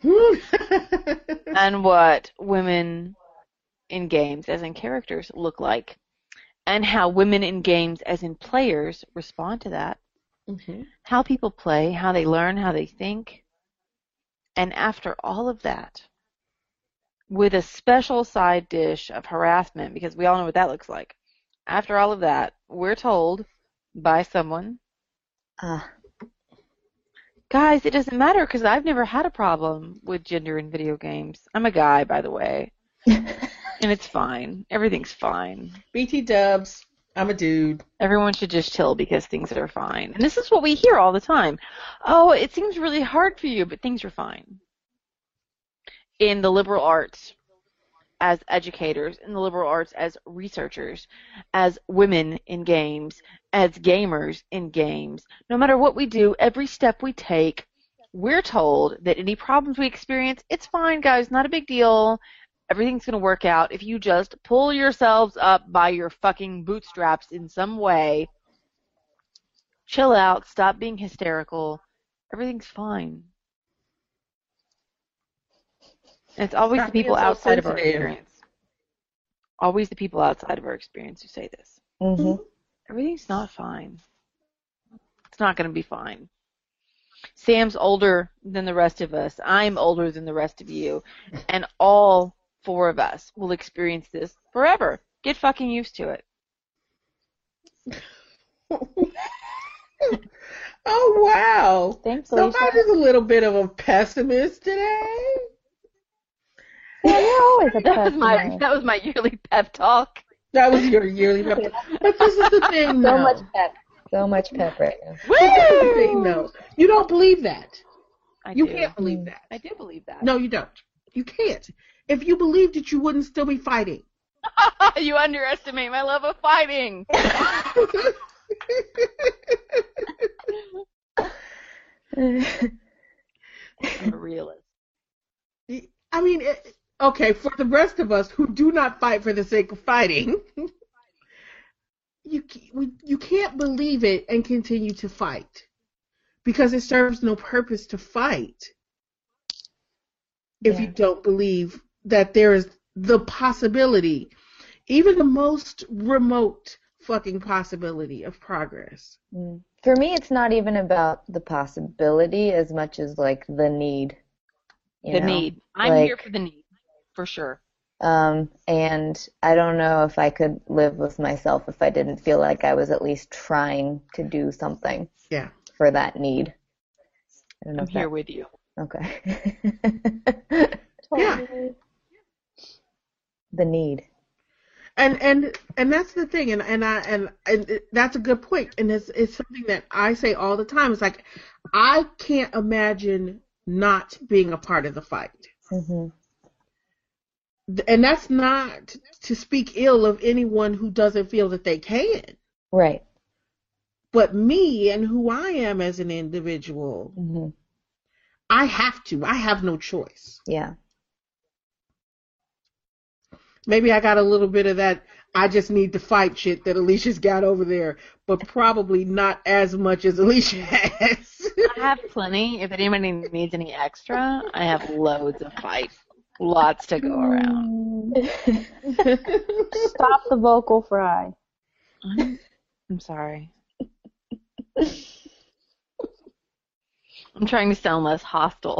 and what women in games as in characters look like and how women in games as in players respond to that, mm-hmm. how people play, how they learn, how they think. And after all of that, with a special side dish of harassment, because we all know what that looks like, after all of that, we're told by someone, Ah. guys, it doesn't matter because I've never had a problem with gender in video games. I'm a guy, by the way, and it's fine. Everything's fine. B T dubs. I'm a dude. Everyone should just chill because things are fine. And this is what we hear all the time. Oh, it seems really hard for you, but things are fine. In the liberal arts, as educators, in the liberal arts as researchers, as women in games, as gamers in games, no matter what we do, every step we take, we're told that any problems we experience, it's fine, guys, not a big deal. Everything's going to work out if you just pull yourselves up by your fucking bootstraps in some way. Chill out, stop being hysterical. Everything's fine. And it's always Stop the people being so outside of our sensitive. experience. Always the people outside of our experience who say this. Mm-hmm. Everything's not fine. It's not going to be fine. Sam's older than the rest of us. I'm older than the rest of you. And all four of us will experience this forever. Get fucking used to it. Oh, wow. Thanks, Alicia. Somebody's a little bit of a pessimist today. Yeah, you're always a That was my pessimist. that was my yearly pep talk. That was your yearly pep. But this is the thing, So though. much pep. So much pep right now. This is the thing, though. You don't believe that. I You do. can't believe that. I do believe that. No, you don't. You can't. If you believed it, you wouldn't still be fighting. You underestimate my love of fighting. I'm a realist. I mean, it, okay, for the rest of us who do not fight for the sake of fighting, you we, you can't believe it and continue to fight because it serves no purpose to fight if Yeah. you don't believe that there is the possibility, even the most remote fucking possibility of progress. Mm. For me, it's not even about the possibility as much as like the need. You The know? need. I'm like- here for the need, for sure. Um, and I don't know if I could live with myself if I didn't feel like I was at least trying to do something Yeah. for that need. I don't know I'm if here that, with you. okay. Yeah. The need. And and and that's the thing, and and I and, and it, that's a good point, and it's it's something that I say all the time. It's like I can't imagine not being a part of the fight, Mm-hmm. and that's not to speak ill of anyone who doesn't feel that they can. Right. But me and who I am as an individual, Mm-hmm. I have to. I have no choice. Yeah. Maybe I got a little bit of that I just need to fight shit that Alicia's got over there, but probably not as much as Alicia has. I have plenty. If anybody needs any extra, I have loads of fight. Lots to go around. Stop the vocal fry. I'm, I'm sorry. I'm trying to sound less hostile.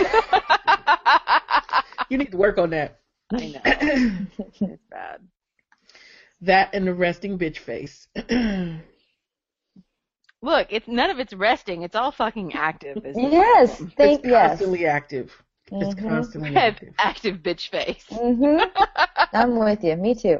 You need to work on that. I know. It's bad. That and the resting bitch face. Look, it's none of it's resting. It's all fucking active. Isn't it? Yes, thank It's yes. constantly active. It's Mhm. constantly Have active. active bitch face. Mhm. I'm with you. Me too.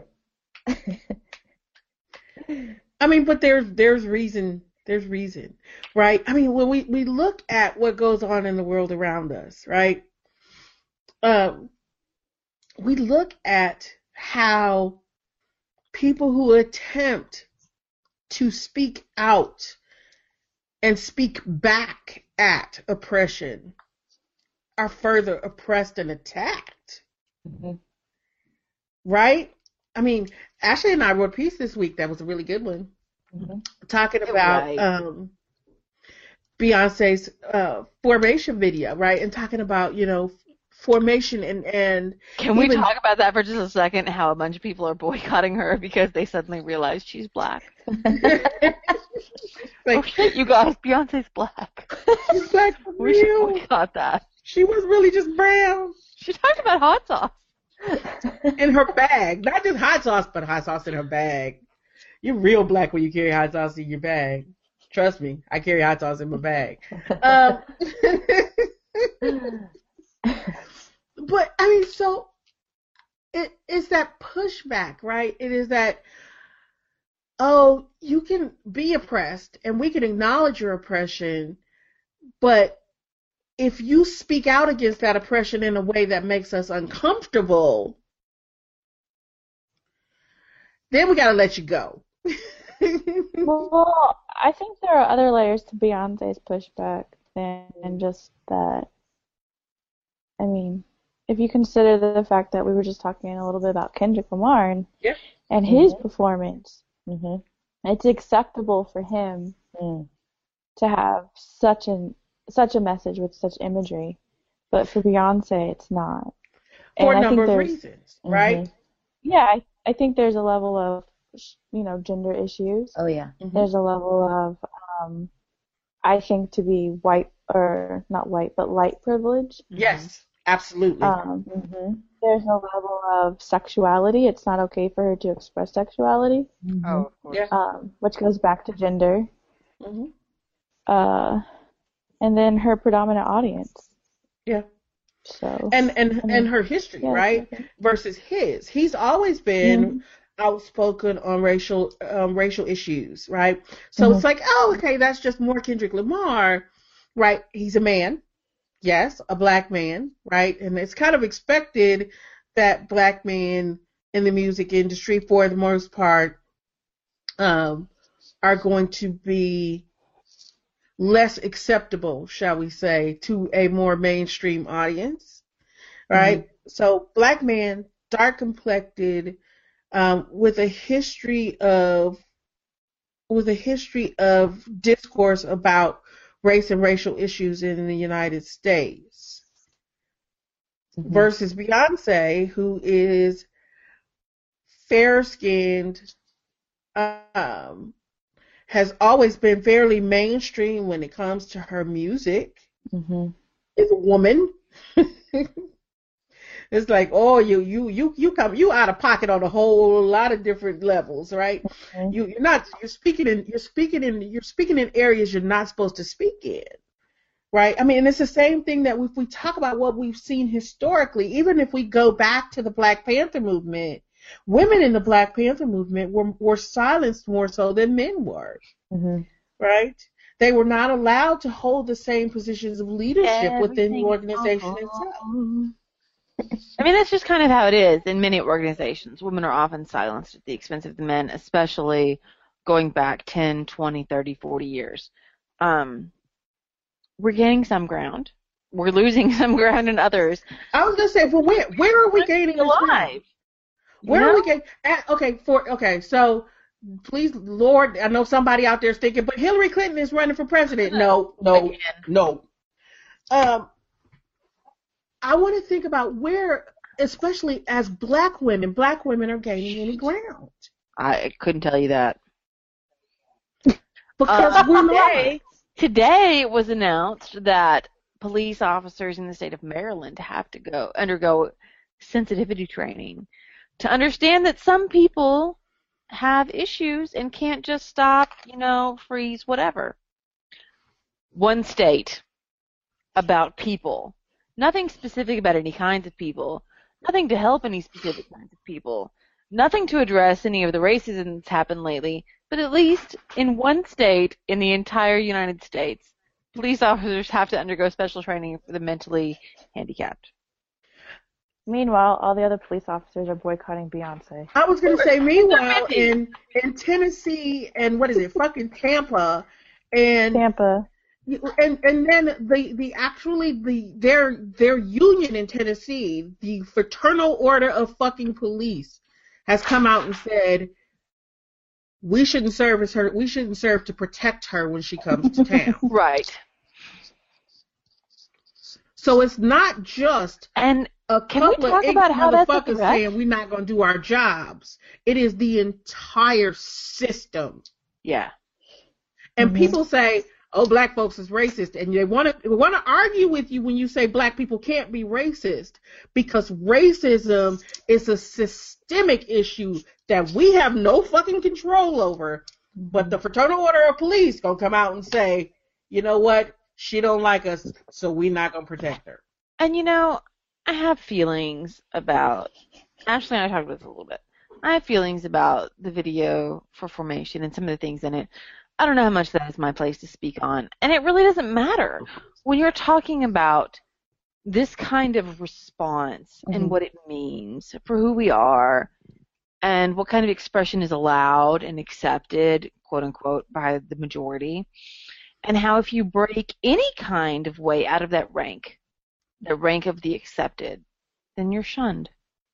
I mean, but there's there's reason. There's reason, right? I mean, when we, we look at what goes on in the world around us, right? Um, we look at how people who attempt to speak out and speak back at oppression are further oppressed and attacked, Mhm. right? I mean, Ashley and I wrote a piece this week that was a really good one, Mhm. talking about Right. um, Beyonce's uh, Formation video, right? And talking about, you know, formation and, and Can we even- talk about that for just a second? How a bunch of people are boycotting her because they suddenly realized she's black. like, Okay, you guys, Beyonce's black. she's black for We should real. boycott that. She was really just brown She talked about hot sauce. in her bag. Not just hot sauce, but hot sauce in her bag. You're real black when you carry hot sauce in your bag. Trust me, I carry hot sauce in my bag. Um, but, I mean, so it, it's that pushback, right? It is that, oh, you can be oppressed and we can acknowledge your oppression, but if you speak out against that oppression in a way that makes us uncomfortable, then we got to let you go. Well, I think there are other layers to Beyonce's pushback than just that. I mean, if you consider the fact that we were just talking a little bit about Kendrick Lamar and, Yeah. and his Mhm. performance, Mhm. it's acceptable for him Mm. to have such an such a message with such imagery, but for Beyonce, it's not. For And a I number think of there's- reasons, right? Mhm. Yeah, I, I think there's a level of, you know, gender issues. Oh yeah. Mhm. There's a level of, um, I think to be white, or not white, but light privilege. Yes, absolutely. Um, Mhm. there's a level of sexuality. It's not okay for her to express sexuality, Mhm. Oh, of course. Yeah. um, which goes back to gender. Mhm. Uh, and then her predominant audience. Yeah. So. And and I mean, and her history, yeah, right? okay. Versus his. He's always been Mhm. outspoken on racial um, racial issues, right? So Mhm. it's like, oh, okay, that's just more Kendrick Lamar, right? He's a man, yes, a black man, right? And it's kind of expected that black men in the music industry, for the most part, um, are going to be less acceptable, shall we say, to a more mainstream audience, right? So black man, dark complected, um, with a history of with a history of discourse about race and racial issues in the United States, Mhm. versus Beyonce, who is fair-skinned, um, has always been fairly mainstream when it comes to her music, Mhm. is a woman. It's like, oh, you you you you come you out of pocket on a whole lot of different levels, right? Mhm. You you're not you're speaking in you're speaking in you're speaking in areas you're not supposed to speak in, right? I mean, and it's the same thing that if we talk about what we've seen historically, even if we go back to the Black Panther movement, women in the Black Panther movement were were silenced more so than men were, Mhm. right? They were not allowed to hold the same positions of leadership within the Everything organization is itself. awful. I mean, that's just kind of how it is in many organizations. Women are often silenced at the expense of the men, especially going back ten, twenty, thirty, forty years. Um, we're gaining some ground. We're losing some ground in others. I was gonna say, well, where where are we gaining this ground? alive. Where you know? are we getting? At, okay, for okay, so please, Lord, I know somebody out there is thinking, but Hillary Clinton is running for president. No, no, Again. no. Um, I want to think about where, especially as black women, black women are gaining any ground. I couldn't tell you that. Because Uh, we're today, not. today it was announced that police officers in the state of Maryland have to go undergo sensitivity training to understand that some people have issues and can't just stop, you know, freeze, whatever. One state about people. Nothing specific about any kinds of people. Nothing to help any specific kinds of people. Nothing to address any of the racism that's happened lately. But at least in one state in the entire United States, police officers have to undergo special training for the mentally handicapped. Meanwhile, all the other police officers are boycotting Beyonce. I was going to say, meanwhile, in in Tennessee and what is it, fucking Tampa, and Tampa. and and then the the actually the their their union in Tennessee, the Fraternal Order of fucking Police, has come out and said we shouldn't serve as her. We shouldn't serve to protect her when she comes to town. Right. So it's not just And a can we couple talk of about how that's a motherfuckers threat? saying we're not going to do our jobs. It is the entire system. Yeah. And Mhm. people say, "Oh, black folks is racist," and they want to want to argue with you when you say black people can't be racist, because racism is a systemic issue that we have no fucking control over. But the Fraternal Order of Police gonna come out and say, "You know what? She don't like us, so we're not gonna protect her." And you know, I have feelings about, Ashley and I talked about this a little bit. I have feelings about the video for Formation and some of the things in it. I don't know how much that is my place to speak on. And it really doesn't matter when you're talking about this kind of response Mhm. and what it means for who we are and what kind of expression is allowed and accepted, quote unquote, by the majority. And how if you break any kind of way out of that rank, the rank of the accepted, then you're shunned.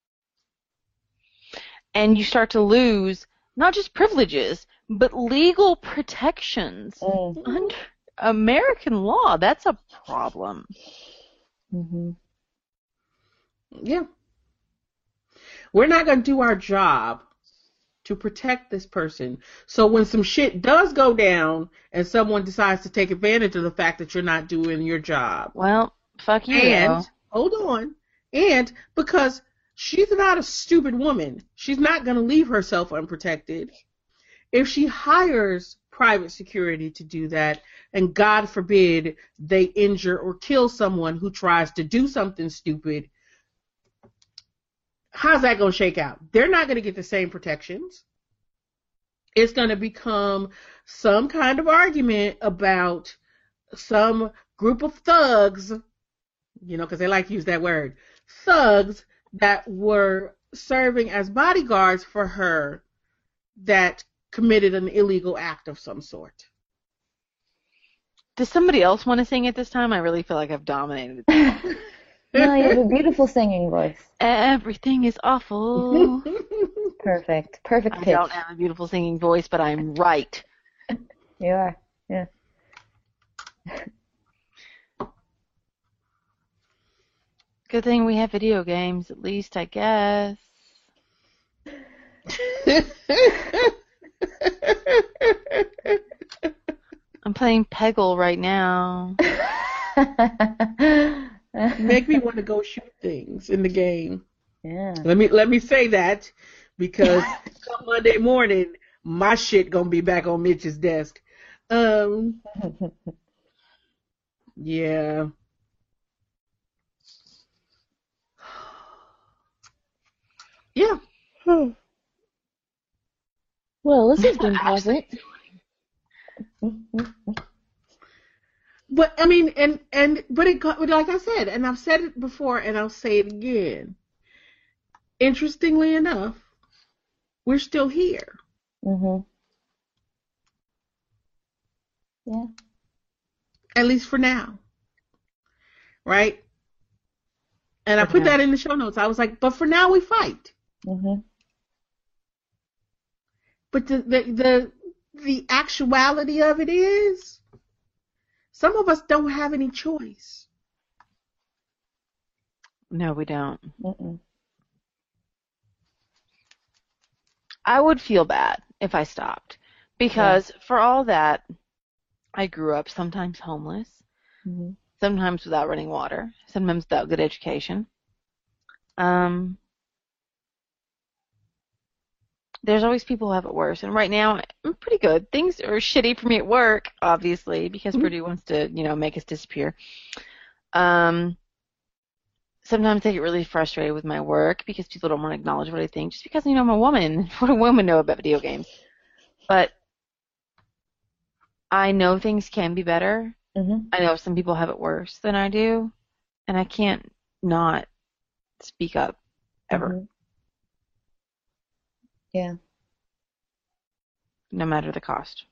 And you start to lose not just privileges, but legal protections Mm. under American law. That's a problem. Mhm. Yeah. We're not going to do our job to protect this person. So when some shit does go down and someone decides to take advantage of the fact that you're not doing your job. Well, fuck you, And, though. hold on, and because she's not a stupid woman, she's not going to leave herself unprotected. If she hires private security to do that, and God forbid they injure or kill someone who tries to do something stupid, how's that going to shake out? They're not going to get the same protections. It's going to become some kind of argument about some group of thugs, you know, because they like to use that word, thugs that were serving as bodyguards for her that committed an illegal act of some sort. Does somebody else want to sing it this time? I really feel like I've dominated. No, you have a beautiful singing voice. Everything is awful. Perfect. Perfect I pitch. don't have a beautiful singing voice, but I'm right. You are. Yeah. Good thing we have video games, at least, I guess. I'm playing Peggle right now. Make me want to go shoot things in the game. Yeah. Let me let me say that, because come Monday morning, my shit gonna be back on Mitch's desk. Um, yeah. Yeah. Well, this has been pleasant. But I mean, and and but it got- but like I said, and I've said it before, and I'll say it again. Interestingly enough, we're still here. Mhm. Yeah. At least for now. Right? And I For put now. that in the show notes. I was like, but for now we fight. Mhm. But the, the the the actuality of it is, some of us don't have any choice. No, we don't. Mm-mm. I would feel bad if I stopped because yeah. for all that, I grew up sometimes homeless, mm-hmm. sometimes without running water, sometimes without good education. Um, there's always people who have it worse, and right now I'm pretty good. Things are shitty for me at work, obviously, because mm-hmm. Purdue wants to, you know, make us disappear. Um, sometimes I get really frustrated with my work because people don't want to acknowledge what I think, just because, you know, I'm a woman. What do women know about video games? But I know things can be better. Mm-hmm. I know some people have it worse than I do, and I can't not speak up ever. Mm-hmm. Yeah. No matter the cost.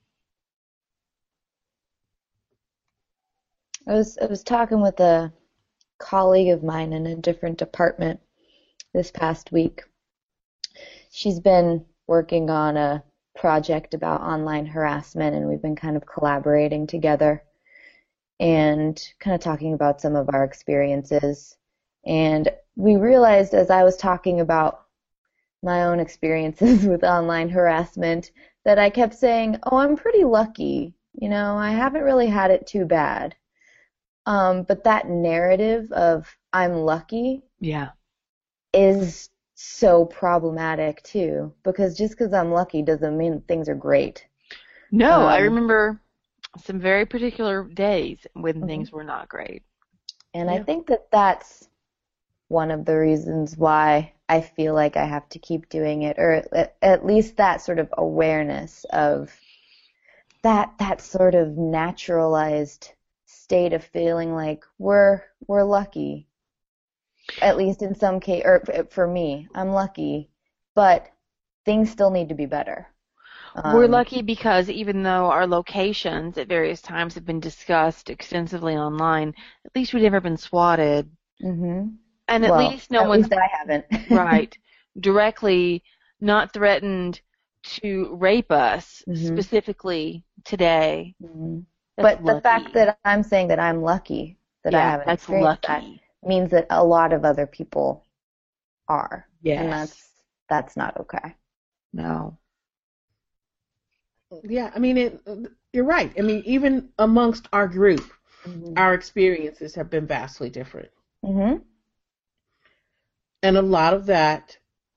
I was I was talking with a colleague of mine in a different department this past week. She's been working on a project about online harassment, and we've been kind of collaborating together and kind of talking about some of our experiences. And we realized as I was talking about my own experiences with online harassment that I kept saying, oh, I'm pretty lucky. You know, I haven't really had it too bad. Um, but that narrative of I'm lucky yeah. is so problematic too, because just because I'm lucky doesn't mean things are great. No, um, I remember some very particular days when mm-hmm. things were not great. And yeah. I think that that's one of the reasons why I feel like I have to keep doing it, or at, at least that sort of awareness of that that sort of naturalized state of feeling like we're we're lucky, at least in some case, or for me, I'm lucky, but things still need to be better. Um, we're lucky because even though our locations at various times have been discussed extensively online, at least we've never been swatted. Mm-hmm. And at well, least no at one's least I haven't. right, directly not threatened to rape us mm-hmm. specifically today. Mm-hmm. But lucky. The fact that I'm saying that I'm lucky that yeah, I haven't that's experienced lucky. that means that a lot of other people are. Yes. And that's that's not okay. No. Yeah, I mean, it, you're right. I mean, even amongst our group, mm-hmm. our experiences have been vastly different. Mm-hmm. And a lot of that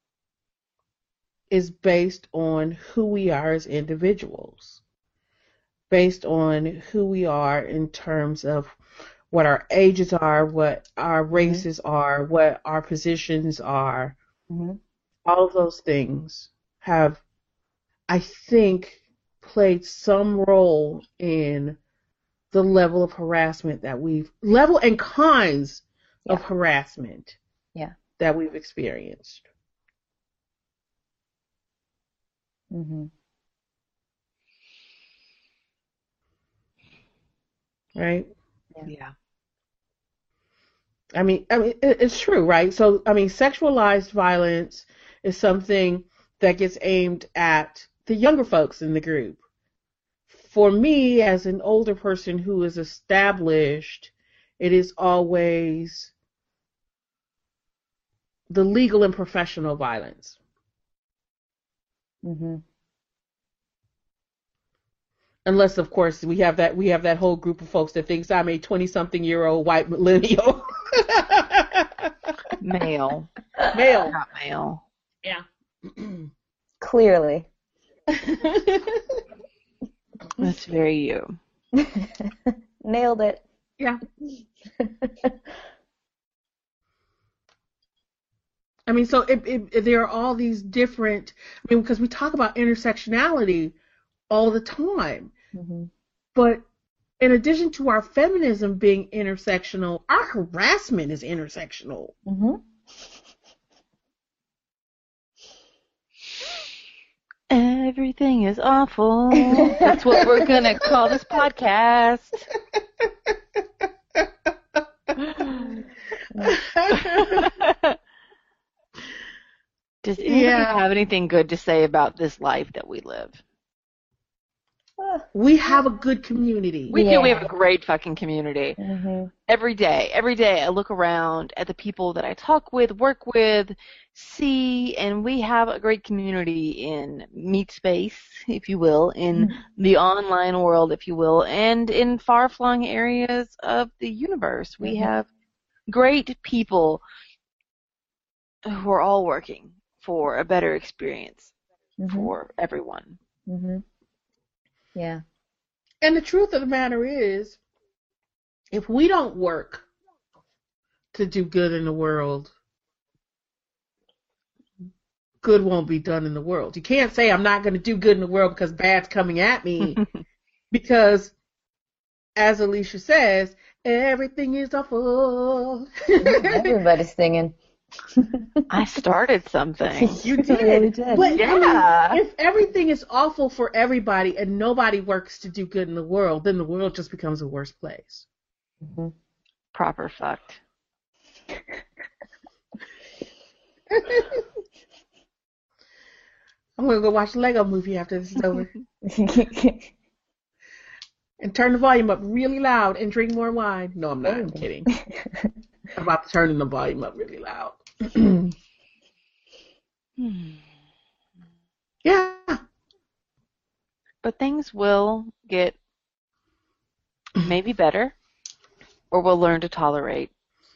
is based on who we are as individuals, based on who we are in terms of what our ages are, what our races mm-hmm. are, what our positions are. Mm-hmm. All of those things have, I think, played some role in the level of harassment that we've, level and kinds yeah. of harassment yeah. that we've experienced. Mm-hmm. Right? Yeah. yeah. I mean, I mean, it's true, right? So, I mean, sexualized violence is something that gets aimed at the younger folks in the group. For me, as an older person who is established, it is always the legal and professional violence. Mm-hmm. Unless, of course, we have that we have that whole group of folks that thinks I'm a twenty-something-year-old white millennial. Male. Male. Not male. Yeah. Clearly. That's very you. Nailed it. Yeah. I mean, so it, it, there are all these different, I mean, because we talk about intersectionality all the time. Mm-hmm. But in addition to our feminism being intersectional, our harassment is intersectional. Mm-hmm. Everything is awful. That's what we're going to call this podcast. Does anybody Yeah. have anything good to say about this life that we live? We have a good community. We do. We Yeah. have a great fucking community. Mhm. Every day, every day I look around at the people that I talk with, work with, see, and we have a great community in meat space, if you will, in the online world, if you will, and in far-flung areas of the universe. We Mhm. have great people who are all working for a better experience Mhm. for everyone. Mhm. Yeah. And the truth of the matter is, if we don't work to do good in the world, good won't be done in the world. You can't say I'm not going to do good in the world because bad's coming at me. Because, as Alicia says, everything is awful. Everybody's singing. I started something. You You did. really did. But Yeah. I mean, if everything is awful for everybody and nobody works to do good in the world, then the world just becomes a worse place. Mhm. Proper fucked. I'm going to go watch the Lego movie after this is over. And turn the volume up really loud and drink more wine. No, I'm not. I'm kidding. I'm about to turn the volume up really loud. Yeah. But things will get maybe better, or we'll learn to tolerate.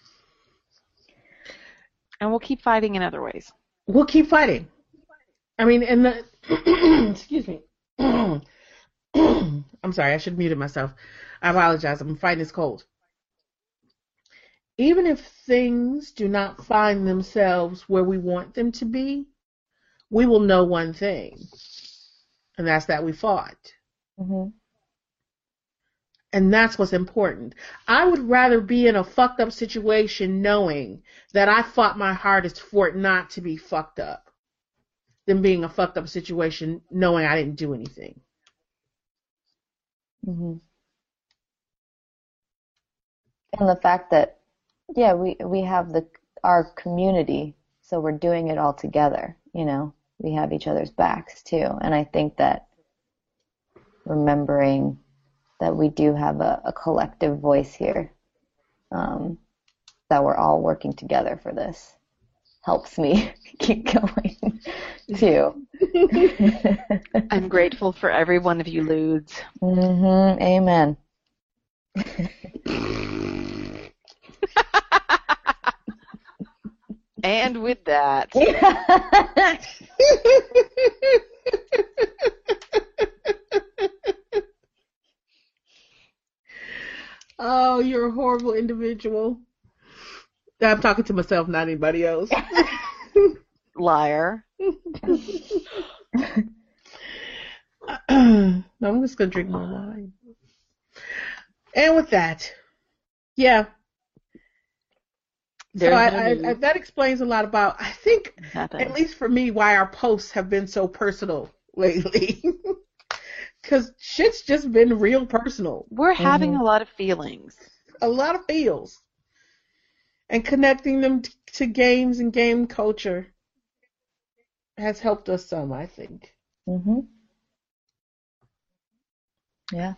And we'll keep fighting in other ways. We'll keep fighting. I mean, and the excuse me. I'm sorry, I should have muted myself. I apologize. I'm fighting this cold. Even if things do not find themselves where we want them to be, we will know one thing, and that's that we fought. Mhm. And that's what's important. I would rather be in a fucked up situation knowing that I fought my hardest for it not to be fucked up than being a fucked up situation knowing I didn't do anything. Mhm. And the fact that, yeah, we we have the our community, so we're doing it all together. You know, we have each other's backs too, and I think that remembering that we do have a, a collective voice here, um, that we're all working together for this, helps me keep going too. I'm grateful for every one of you lewds. Mhm. Amen. And with that, Oh, you're a horrible individual. I'm talking to myself, not anybody else. liar. No, I'm just going to drink more wine. And with that, yeah. There's so I, no I, news. I, that explains a lot about, I think, Nothing. at least for me, why our posts have been so personal lately. Because shit's just been real personal. We're having Mhm. a lot of feelings. A lot of feels. And connecting them t- to games and game culture has helped us some, I think. Mhm. Yeah.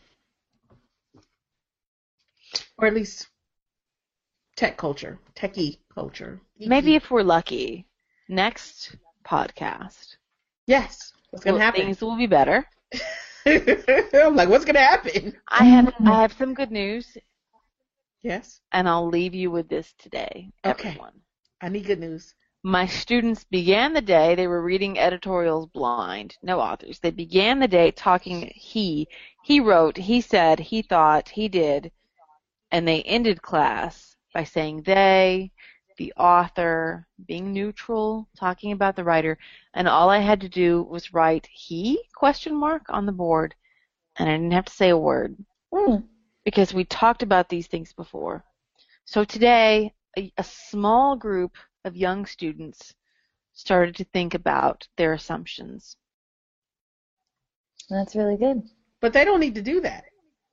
Or at least tech culture, techie culture. Maybe if we're lucky, next podcast, Yes. What's going to well, happen? things will be better. I'm like, what's going to happen? I have I have some good news, Yes. and I'll leave you with this today, Okay. everyone. I need good news. My students began the day, they were reading editorials blind, no authors. They began the day talking he, he wrote, he said, he thought, he did, and they ended class by saying they, the author, being neutral, talking about the writer, and all I had to do was write he, question mark, on the board, and I didn't have to say a word, Mm. because we talked about these things before. So today, a, a small group of young students started to think about their assumptions. That's really good. But they don't need to do that.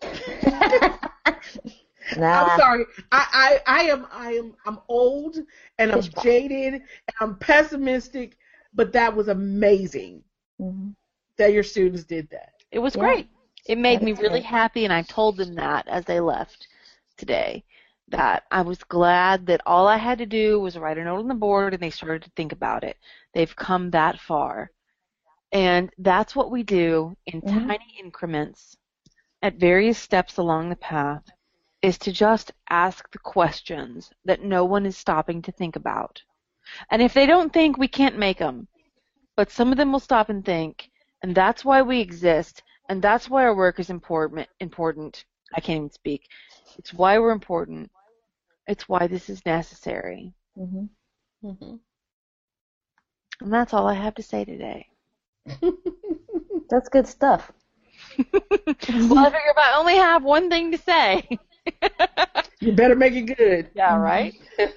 Nah. I'm sorry. I, I, I am I am I'm old and I'm Fishbowl. jaded and I'm pessimistic, but that was amazing Mm-hmm. that your students did that. It was Yeah. great. It made me That's really great. happy, and I told them that as they left today, that I was glad that all I had to do was write a note on the board, and they started to think about it. They've come that far. And that's what we do in Mhm. tiny increments at various steps along the path, is to just ask the questions that no one is stopping to think about. And if they don't think, we can't make them. But some of them will stop and think, and that's why we exist, and that's why our work is important. Important. I can't even speak. It's why we're important. It's why this is necessary. Mm-hmm. Mm-hmm. And that's all I have to say today. That's good stuff. Well, I figure if I only have one thing to say. You better make it good. Yeah, right?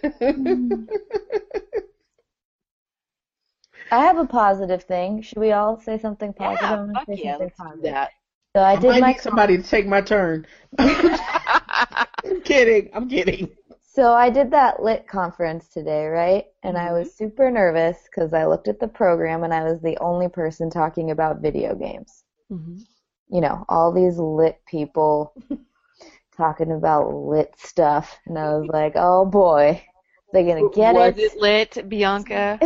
I have a positive thing. Should we all say something positive? Yeah, I'm gonna fuck say yeah, something let's do positive. that. So I I did might my need somebody to take my turn. I'm kidding. I'm kidding. So I did that lit conference today, right? And I Mm-hmm. was super nervous because I looked at the program and I was the only person talking about video games. Mm-hmm. You know, all these lit people talking about lit stuff. And I was like, oh boy, they're going to get Was it. it lit, Bianca?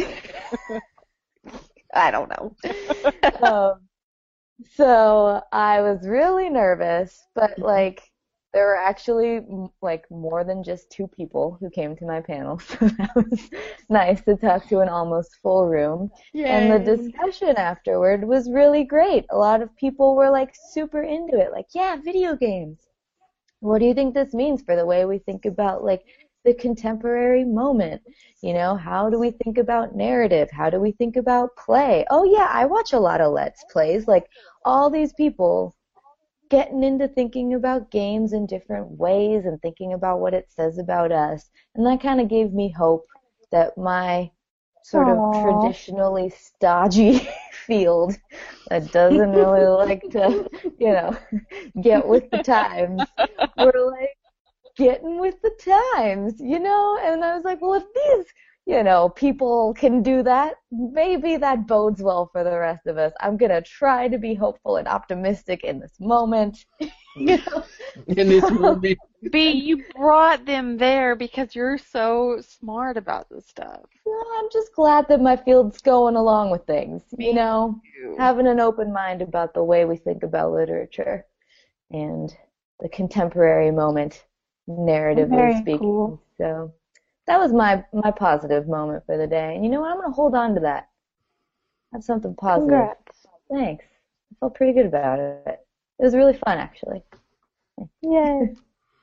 I don't know. um, so I was really nervous, but like there were actually m- like more than just two people who came to my panel, so that was nice to talk to an almost full room. And the Yay. discussion afterward was really great. A lot of people were like super into it, like, yeah, video games. What do you think this means for the way we think about like the contemporary moment? You know, how do we think about narrative? How do we think about play? Oh yeah, I watch a lot of Let's Plays. Like all these people getting into thinking about games in different ways and thinking about what it says about us. And that kind of gave me hope that my sort of Aw. traditionally stodgy field that doesn't really like to, you know, get with the times, we're like getting with the times, you know? And I was like, well, if these, you know, people can do that, maybe that bodes well for the rest of us. I'm going to try to be hopeful and optimistic in this moment. You know? In this moment. B, you brought them there because you're so smart about this stuff. Well, I'm just glad that my field's going along with things, Me you know, too. having an open mind about the way we think about literature and the contemporary moment, narratively Very speaking. cool. So that was my, my positive moment for the day. And you know what? I'm going to hold on to that. That's something positive. Congrats. Thanks. I felt pretty good about it. It was really fun, actually. Yay.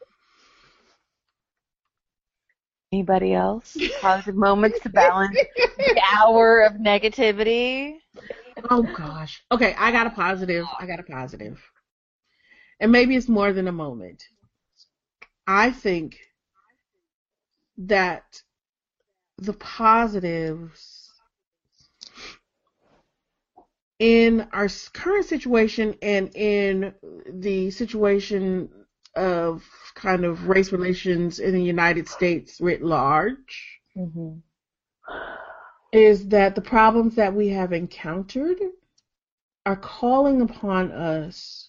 Anybody else? Positive moments to balance the hour of negativity? Oh gosh. Okay, I got a positive. I got a positive. And maybe it's more than a moment. I think that the positives in our s- current situation and in the situation of kind of race relations in the United States writ large Mm-hmm. is that the problems that we have encountered are calling upon us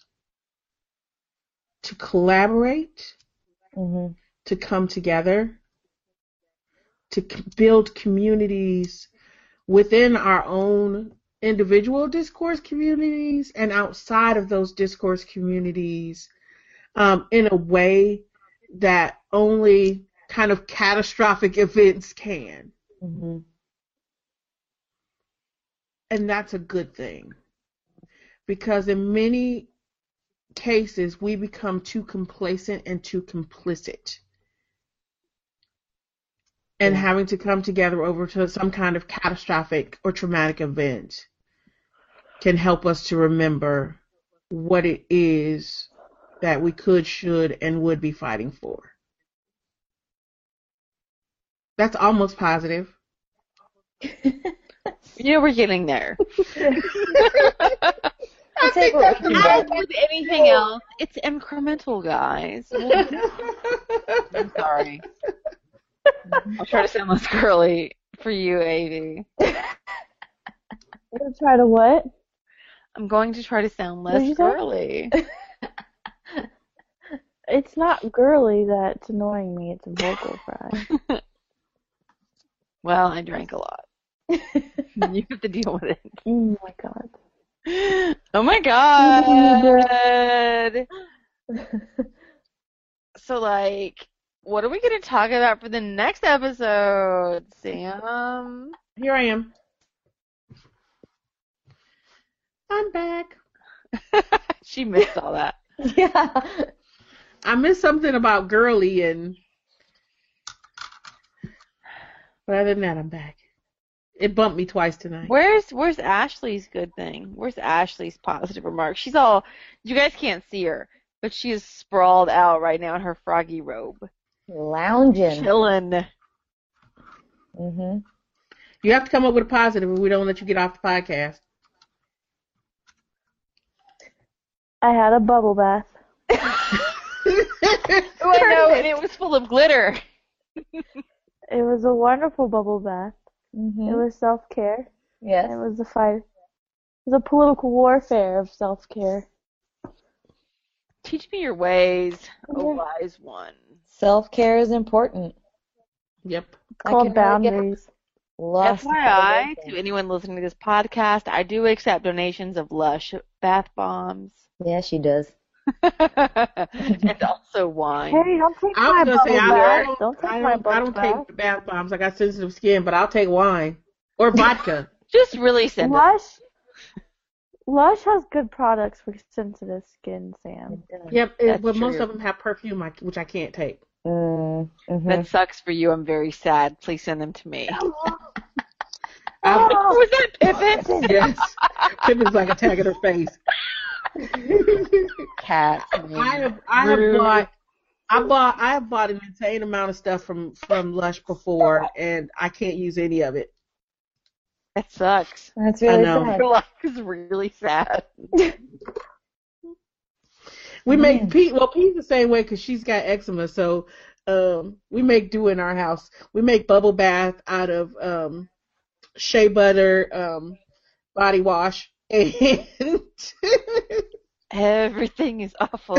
to collaborate, Mm-hmm. to come together, to c- build communities within our own individual discourse communities and outside of those discourse communities um, in a way that only kind of catastrophic events can. Mm-hmm. And that's a good thing. Because in many cases, we become too complacent and too complicit. And Yeah. having to come together over to some kind of catastrophic or traumatic event can help us to remember what it is that we could, should, and would be fighting for. That's almost positive. Yeah, we're getting there. I take what we can As get. with anything else, it's incremental, guys. I'm sorry. I'll try to sound less girly for you, Avi. You're gonna try to what? I'm going to try to sound What'd less you say? girly. It's not girly that's annoying me. It's a vocal fry. Well, I drank a lot. You have to deal with it. Oh my god. Oh my god. So, like, what are we going to talk about for the next episode, Sam? Here I am. I'm back. She missed all that. Yeah. I missed something about girly, and but other than that, I'm back. It bumped me twice tonight. Where's Where's Ashley's good thing? Where's Ashley's positive remark? She's all, you guys can't see her, but she is sprawled out right now in her froggy robe. Lounging. Chillin'. Mm-hmm. You have to come up with a positive, or we don't let you get off the podcast. I had a bubble bath. Oh, I know, and it was full of glitter. It was a wonderful bubble bath. Mm-hmm. It was self-care. Yes. It was a fight. It was a political warfare of self-care. Teach me your ways, Yeah. oh wise one. Self-care is important. Yep. It's called can really get boundaries. lost. F Y I, to anyone listening to this podcast, I do accept donations of Lush bath bombs. Yeah, she does. And also wine. Hey, don't take I my was gonna bubble say I, I bath. don't, Don't take I my don't, I bubble don't bath. take bath bombs. I got sensitive skin, but I'll take wine or vodka. Just really send it. Lush, Lush has good products for sensitive skin, Sam. Yep, it, That's but most true. of them have perfume, I- which I can't take. Mm, hmm That sucks for you. I'm very sad. Please send them to me. I, Was that Pippin? yes, Pippin's like a tag in her face. Cat. I have, I have Rude. bought, I bought, I have bought an insane amount of stuff from from Lush before, and I can't use any of it. That sucks. That's I really know. sad. Your life is really sad. We Man. make Pete. Well, Pete's the same way because she's got eczema, so um, we make do in our house. We make bubble bath out of um, shea butter, um, body wash, and Everything is awful.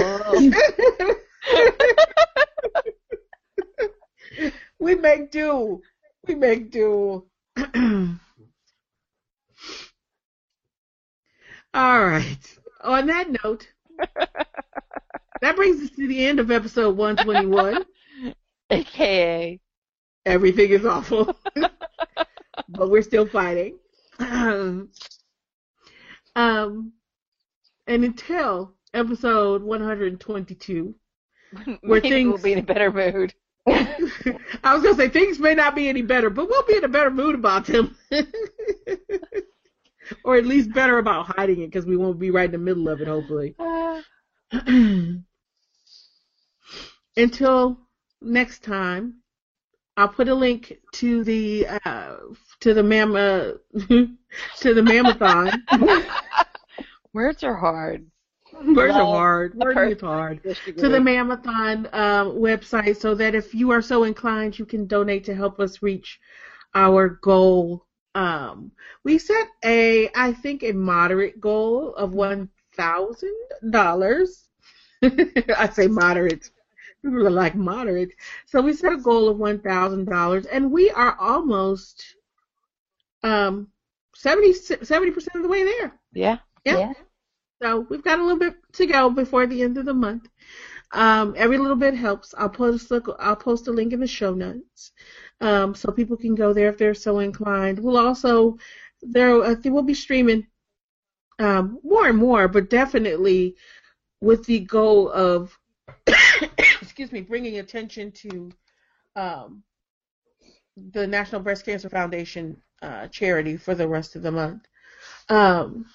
we make do. We make do. All right. On that note, that brings us to the end of episode one twenty-one. A K Everything is awful, but we're still fighting. um, and until episode one hundred twenty-two, A. Where Maybe things- we'll be in a better mood. I was gonna say things may not be any better, but we'll be in a better mood about them, or at least better about hiding it because we won't be right in the middle of it. Hopefully. Until next time, I'll put a link to the uh, to the mam uh, to the Mammathon. Words are hard. Words are Love hard. a Words is person. hard. Disagree. To the Mammathon uh, website, so that if you are so inclined, you can donate to help us reach our goal. Um, we set a, I think, a moderate goal of one thousand dollars. I say moderate. People are like moderate. So we set a goal of one thousand dollars, and we are almost um, seventy percent of the way there. Yeah. Yep. Yeah. So we've got a little bit to go before the end of the month. Um, every little bit helps. I'll post a, I'll post a link in the show notes, um, so people can go there if they're so inclined. We'll also there I think we'll be streaming um, more and more, but definitely with the goal of excuse me, bringing attention to um, the National Breast Cancer Foundation uh, charity for the rest of the month. Um,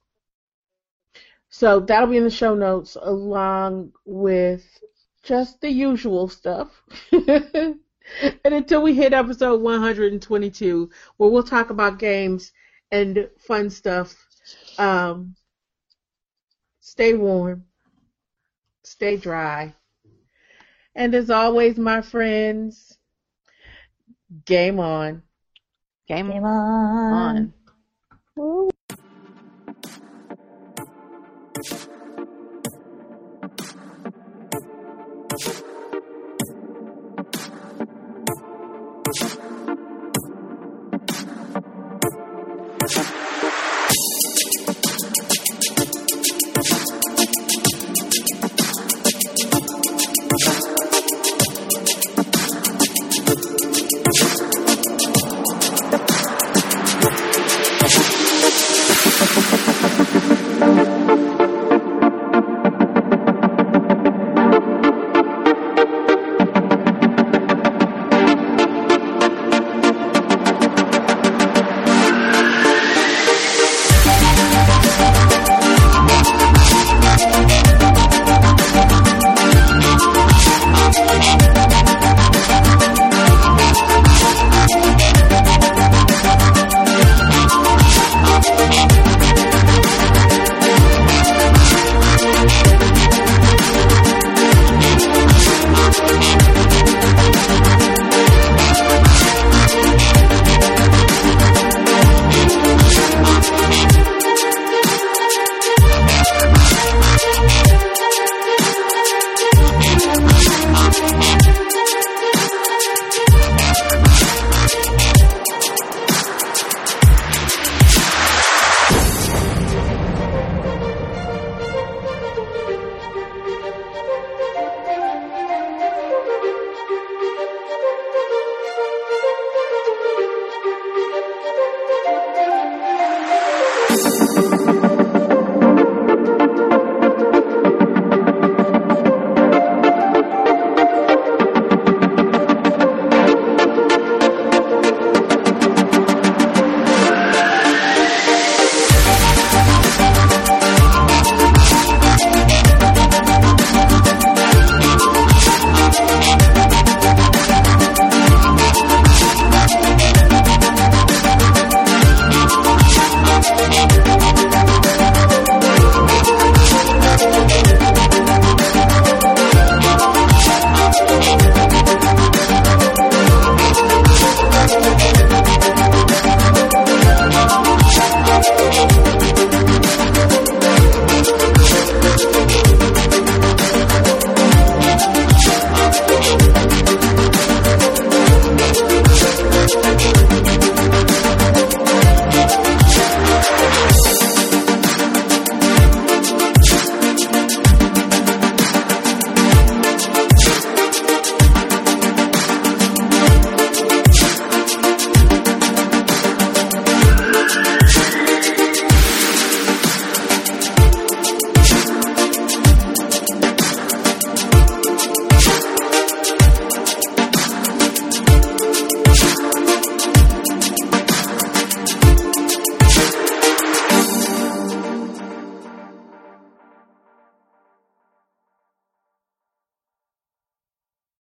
So that'll be in the show notes along with just the usual stuff. And until we hit episode one hundred twenty-two, where we'll talk about games and fun stuff, um, stay warm, stay dry. And as always, my friends, game on. Game Game on. on. Woo. Bye.